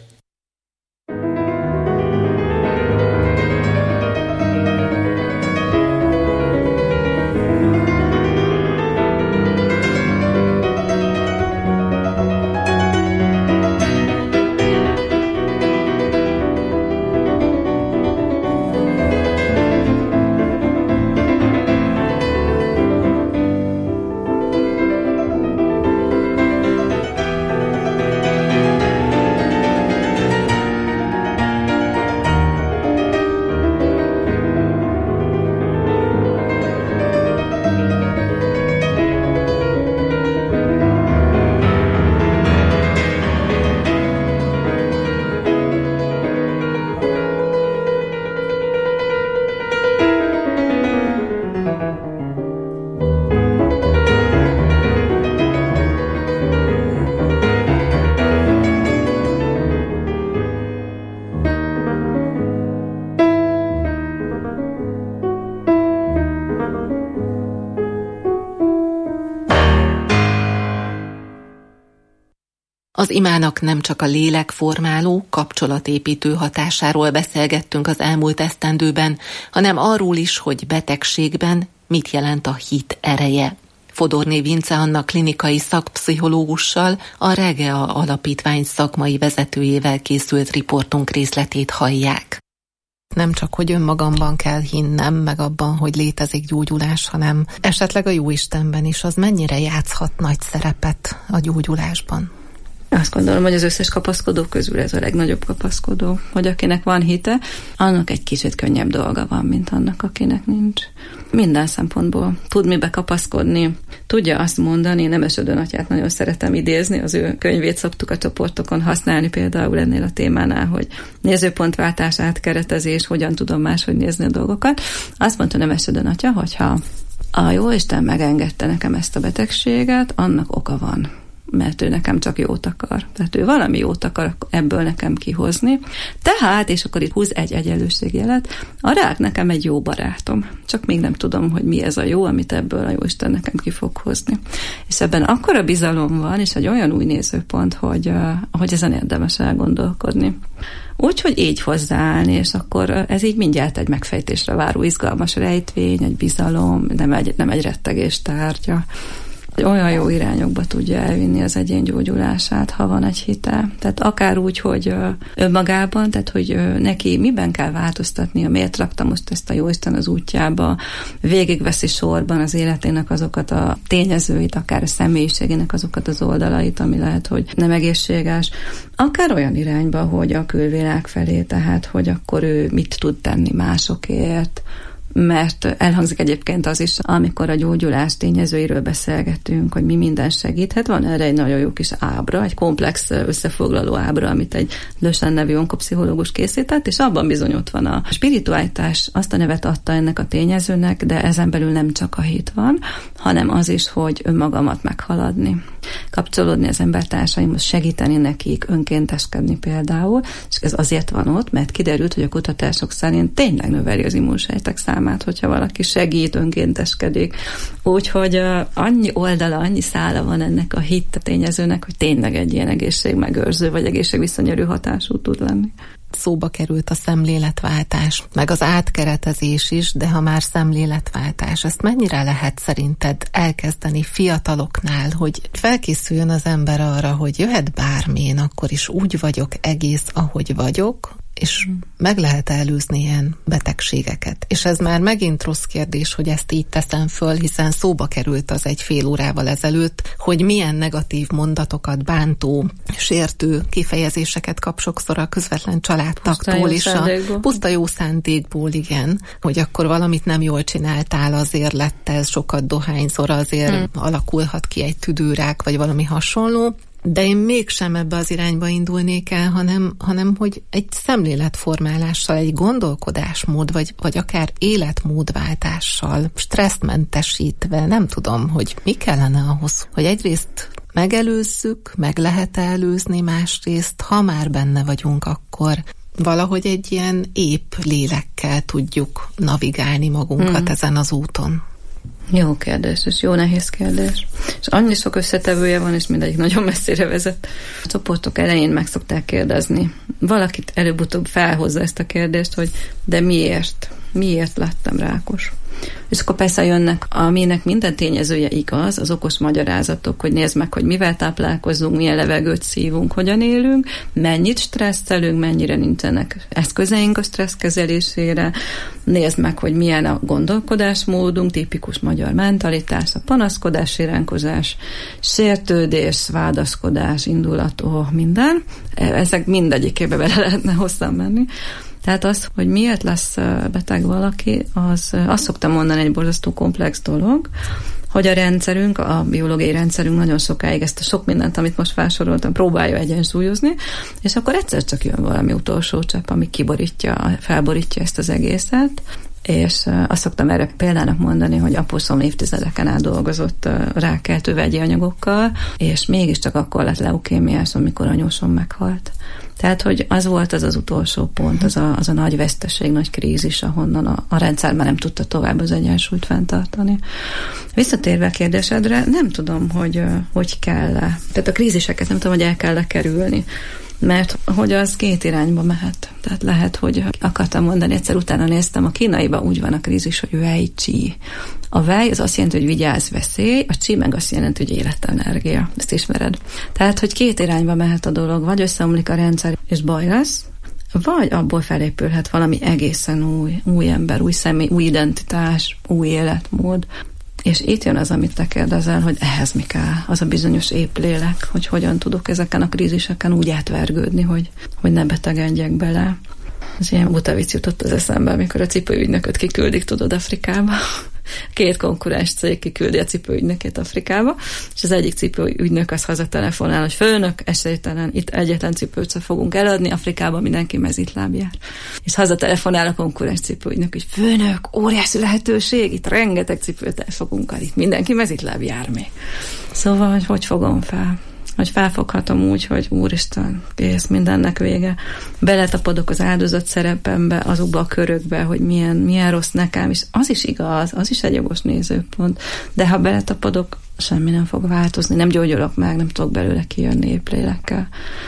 Az imának nem csak a lélekformáló, kapcsolatépítő hatásáról beszélgettünk az elmúlt esztendőben, hanem arról is, hogy betegségben mit jelent a hit ereje. Fodorné Vince Anna klinikai szakpszichológussal, a Regea Alapítvány szakmai vezetőjével készült riportunk részletét hallják. Nem csak, hogy önmagamban kell hinnem, meg abban, hogy létezik gyógyulás, hanem esetleg a Jóistenben is. Az mennyire játszhat nagy szerepet a gyógyulásban? Azt gondolom, hogy az összes kapaszkodó közül ez a legnagyobb kapaszkodó, hogy akinek van hite, annak egy kicsit könnyebb dolga van, mint annak, akinek nincs. Minden szempontból tud mibe kapaszkodni, tudja azt mondani, Nemes Ödön atyát nagyon szeretem idézni, az ő könyvét szoktuk a csoportokon használni, például ennél a témánál, hogy nézőpontváltás, átkeretezés, hogyan tudom máshogy nézni a dolgokat. Azt mondta Nemes Ödön atya, hogyha a Jóisten megengedte nekem ezt a betegséget, annak oka van, mert ő nekem csak jót akar. Tehát ő valami jót akar ebből nekem kihozni. Tehát, és akkor itt húz egy egyenlőségjelet, a rák nekem egy jó barátom. Csak még nem tudom, hogy mi ez a jó, amit ebből a Jóisten nekem ki fog hozni. És ebben akkora bizalom van, és egy olyan új nézőpont, hogy ezen érdemes elgondolkodni. Úgyhogy így hozzáállni, és akkor ez így mindjárt egy megfejtésre váró izgalmas rejtvény, egy bizalom, nem egy rettegés tárgya. Olyan jó irányokba tudja elvinni az egyén gyógyulását, ha van egy hite. Tehát akár úgy, hogy önmagában, tehát hogy neki miben kell változtatnia, miért rakta most ezt a Jóisten az útjába, végigveszi sorban az életének azokat a tényezőit, akár a személyiségének azokat az oldalait, ami lehet, hogy nem egészséges. Akár olyan irányba, hogy a külvilág felé, tehát hogy akkor ő mit tud tenni másokért, mert elhangzik egyébként az is, amikor a gyógyulás tényezőiről beszélgetünk, hogy mi minden segíthet. Van erre egy nagyon jó kis ábra, egy komplex összefoglaló ábra, amit egy Lösen nevű onkopszichológus készített, és abban bizony ott van a spiritualitás, azt a nevet adta ennek a tényezőnek, de ezen belül nem csak a hit van, hanem az is, hogy önmagamat meghaladni, kapcsolódni az embertársaimhoz, segíteni nekik, önkénteskedni például, és ez azért van ott, mert kiderült, hogy a kutatások szerint tényleg növeli az immunsejtek számát, hogyha valaki segít, önkénteskedik. Úgyhogy annyi oldala, annyi szála van ennek a hit tényezőnek, hogy tényleg egy ilyen egészségmegőrző, vagy egészségviszonyerő hatású tud lenni. Szóba került a szemléletváltás, meg az átkeretezés is, de ha már szemléletváltás, ezt mennyire lehet szerinted elkezdeni fiataloknál, hogy felkészüljön az ember arra, hogy jöhet bármilyen, akkor is úgy vagyok egész, ahogy vagyok, és meg lehet előzni ilyen betegségeket. És ez már megint rossz kérdés, hogy ezt így teszem föl, hiszen szóba került az egy fél órával ezelőtt, hogy milyen negatív mondatokat, bántó, sértő kifejezéseket kap sokszor a közvetlen családtagtól is. Puszta jó szándékból, igen, hogy akkor valamit nem jól csináltál, azért lett ez, sokat dohányszor, azért alakulhat ki egy tüdőrák, vagy valami hasonló. De én mégsem ebbe az irányba indulnék el, hanem hogy egy szemléletformálással, egy gondolkodásmód, vagy akár életmódváltással, stresszmentesítve, nem tudom, hogy mi kellene ahhoz, hogy egyrészt megelőzzük, meg lehet előzni, másrészt, ha már benne vagyunk, akkor valahogy egy ilyen épp lélekkel tudjuk navigálni magunkat ezen az úton. Jó kérdés, és jó nehéz kérdés. És annyi sok összetevője van, és mindegyik nagyon messzire vezet. A csoportok elején meg szokták kérdezni. Valakit előbb-utóbb felhozza ezt a kérdést, hogy de miért? Miért lettem rákos? És akkor persze jönnek, aminek minden tényezője igaz, az okos magyarázatok, hogy nézd meg, hogy mivel táplálkozunk, milyen levegőt szívunk, hogyan élünk, mennyit stresszelünk, mennyire nincsenek eszközeink a stressz kezelésére, nézd meg, hogy milyen a gondolkodásmódunk, tipikus magyar mentalitás, a panaszkodás, siránkozás, sértődés, vádaskodás, indulat, minden. Ezek mindegyikébe bele lehetne hosszan menni. Tehát az, hogy miért lesz beteg valaki, azt szoktam mondani, egy borzasztó komplex dolog, hogy a rendszerünk, a biológiai rendszerünk nagyon sokáig ezt a sok mindent, amit most felsoroltam, próbálja egyensúlyozni, és akkor egyszer csak jön valami utolsó csepp, ami felborítja ezt az egészet. És azt szoktam erre példának mondani, hogy apósom évtizedeken át dolgozott rákkeltő vegyi anyagokkal, és mégiscsak akkor lett leukémiás, amikor anyósom meghalt. Tehát, hogy az volt az utolsó pont, az a nagy veszteség, nagy krízis, ahonnan a rendszer már nem tudta tovább az egyensúlyt fenntartani. Visszatérve a kérdésedre, nem tudom, hogy kell-e. Tehát a kríziseket nem tudom, hogy el kell-e kerülni. Mert hogy az két irányba mehet. Tehát lehet, hogy akartam mondani, egyszer utána néztem, a kínaiban úgy van a krízis, hogy wei qi. A wei az azt jelenti, hogy vigyázz, veszély, a qi meg azt jelenti, hogy életenergia. Ezt ismered. Tehát, hogy két irányba mehet a dolog, vagy összeomlik a rendszer, és baj lesz, vagy abból felépülhet valami egészen új ember, új személy, új identitás, új életmód. És itt jön az, amit te kérdezel, hogy ehhez mi kell, az a bizonyos épp lélek, hogy hogyan tudok ezeken a kríziseken úgy átvergődni, hogy ne betegedjek bele. Ez ilyen buta vicc jutott az eszembe, amikor a cipőügynököt kiküldik, tudod, Afrikába. Két konkurens cég kiküldi a cipőügynökét Afrikába, és az egyik cipőügynök az hazatelefonál, hogy főnök, esélytelen, itt egyetlen cipőt fogunk eladni, Afrikában mindenki mezitláb jár. És hazatelefonál a konkurens cipőügynök, hogy főnök, óriási lehetőség, itt rengeteg cipőt el fogunk adni, mindenki mezitláb jár még. Szóval, hogy fogom fel? Hogy felfoghatom úgy, hogy úristen, kész, mindennek vége. Beletapadok az áldozat szerepembe, azokba a körökbe, hogy milyen rossz nekem, és az is igaz, az is egy jogos nézőpont. De ha beletapadok, semmi nem fog változni, nem gyógyulok meg, nem tudok belőle kijönni épp lélekkel.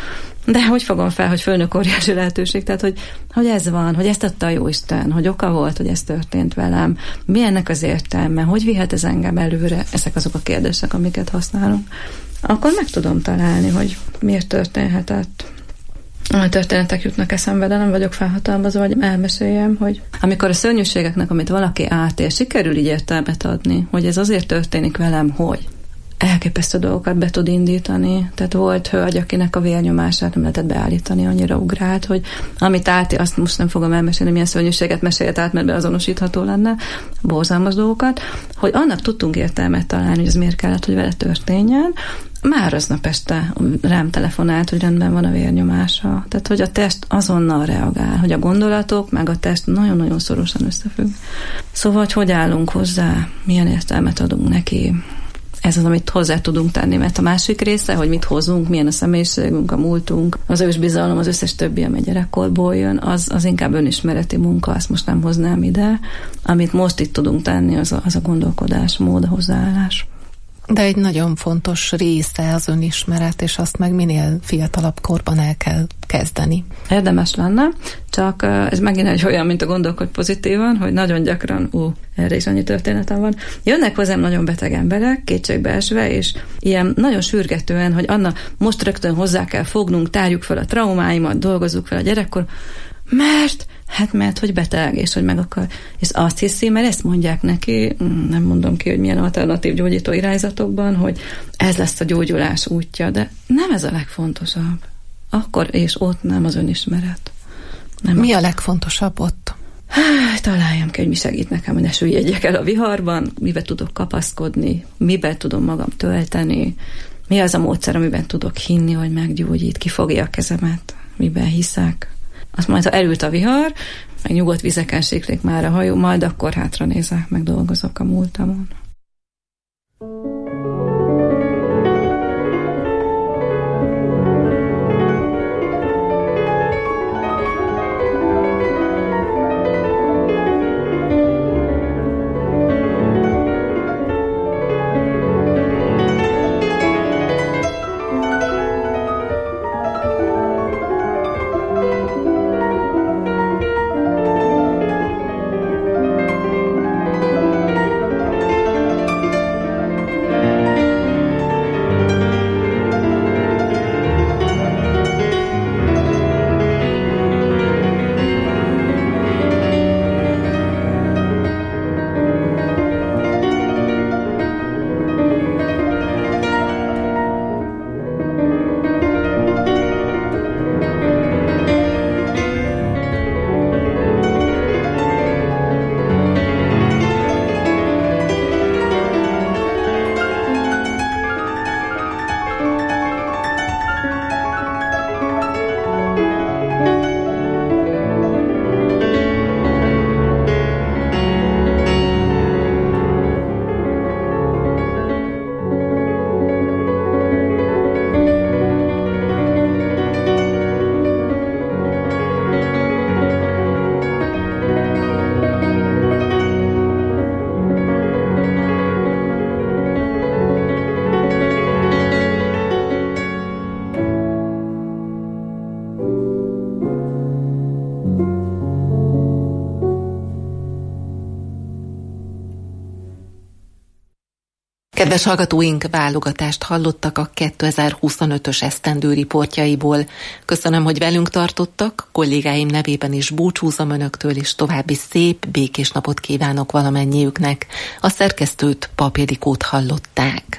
De hogy fogom fel, hogy fölnök óriási lehetőség, tehát hogy ez van, hogy ezt adta a Jóisten, hogy oka volt, hogy ez történt velem, mi ennek az értelme, hogy vihet ez engem előre, ezek azok a kérdések, amiket használunk. Akkor meg tudom találni, hogy miért történhetett. A történetek jutnak eszembe, de nem vagyok felhatalmazva, hogy elmeséljem, hogy amikor a szörnyűségeknek, amit valaki átél, sikerül így értelmet adni, hogy ez azért történik velem, hogy elképesztő dolgokat be tud indítani. Tehát volt hölgy, akinek a vérnyomását nem lehetett beállítani, annyira ugrált, hogy amit átél, azt most nem fogom elmesélni, milyen szörnyűséget mesélt át, mert beazonosítható lenne, borzalmas dolgokat, hogy annak tudtunk értelmet találni, hogy ez miért kellett, hogy vele történjen. Már aznap este rám telefonált, hogy rendben van a vérnyomása. Tehát, hogy a test azonnal reagál, hogy a gondolatok meg a test nagyon-nagyon szorosan összefügg. Szóval, hogy állunk hozzá, milyen értelmet adunk neki, ez az, amit hozzá tudunk tenni, mert a másik része, hogy mit hozunk, milyen a személyiségünk, a múltunk, az ősbizalom, az összes többi, ami gyerekkorból jön, az inkább önismereti munka, azt most nem hoznám ide. Amit most itt tudunk tenni, az a gondolkodásmód, a hozzáállás. De egy nagyon fontos része az önismeret, és azt meg minél fiatalabb korban el kell kezdeni. Érdemes lenne, csak ez megint egy olyan, mint a gondolkodj pozitívan, hogy nagyon gyakran, erre is annyi történetem van, jönnek hozzám nagyon beteg emberek, kétségbeesve, és ilyen nagyon sürgetően, hogy Anna, most rögtön hozzá kell fognunk, tárjuk fel a traumáimat, dolgozzuk fel a gyerekkor, mert hogy beteg, és hogy meg akar. És azt hiszi, mert ezt mondják neki, nem mondom ki, hogy milyen alternatív gyógyító irányzatokban, hogy ez lesz a gyógyulás útja, de nem ez a legfontosabb. Akkor és ott nem az önismeret. Nem mi a legfontosabb ott? Találjam ki, hogy mi segít nekem, hogy ne süllyedjek el a viharban, miben tudok kapaszkodni, miben tudom magam tölteni, mi az a módszer, amiben tudok hinni, hogy meggyógyít, ki fogja a kezemet, miben hiszek. Azt majd, ha elült a vihar, meg nyugodt vizeken siklik már a hajó, majd akkor hátra nézek, meg dolgozok a múltamon. Kedves hallgatóink, válogatást hallottak a 2025-ös esztendő riportjaiból. Köszönöm, hogy velünk tartottak, kollégáim nevében is búcsúzom önöktől, és további szép, békés napot kívánok valamennyiüknek. A szerkesztőt, Pap Ildikót hallották.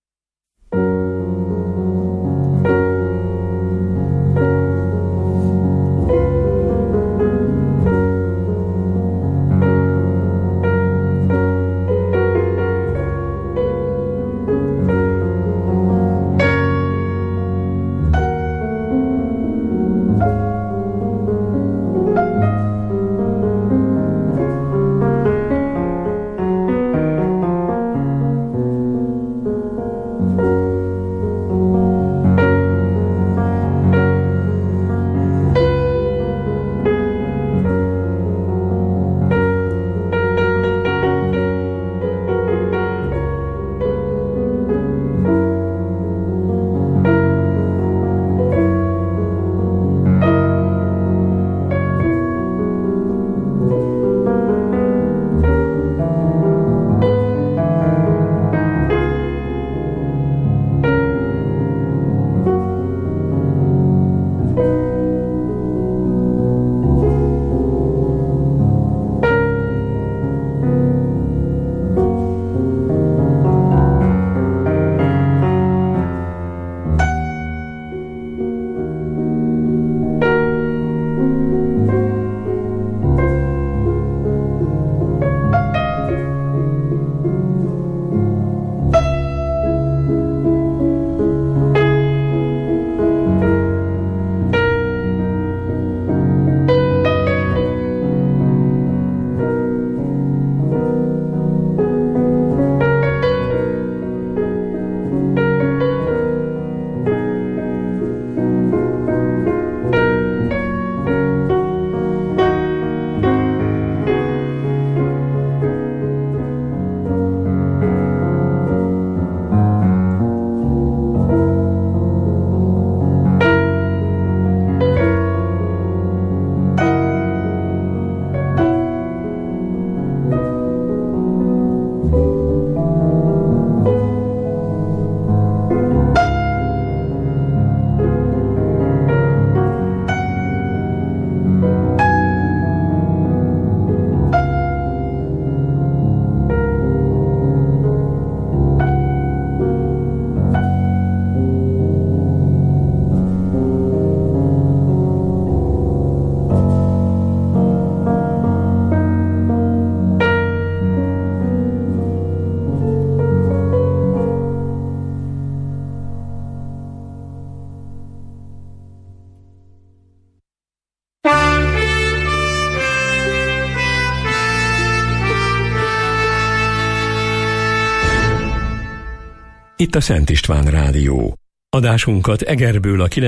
Itt a Szent István Rádió. Adásunkat Egerből a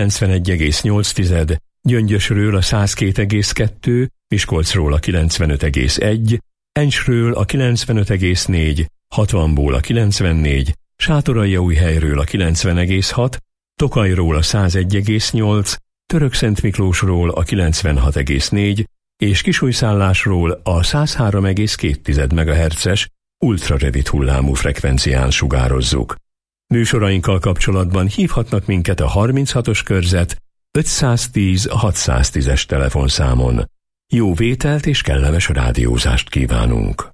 91,8, Gyöngyösről a 102,2, Miskolcról a 95,1, Encsről a 95,4, Hatvanból a 94, Sátoraljaújhelyről a 90,6, Tokajról a 101,8, Törökszentmiklósról a 96,4 és Kisújszállásról a 103,2 MHz-es ultrarövid hullámú frekvencián sugározzuk. Műsorainkkal kapcsolatban hívhatnak minket a 36-os körzet 510 610-es telefonszámon. Jó vételt és kellemes rádiózást kívánunk!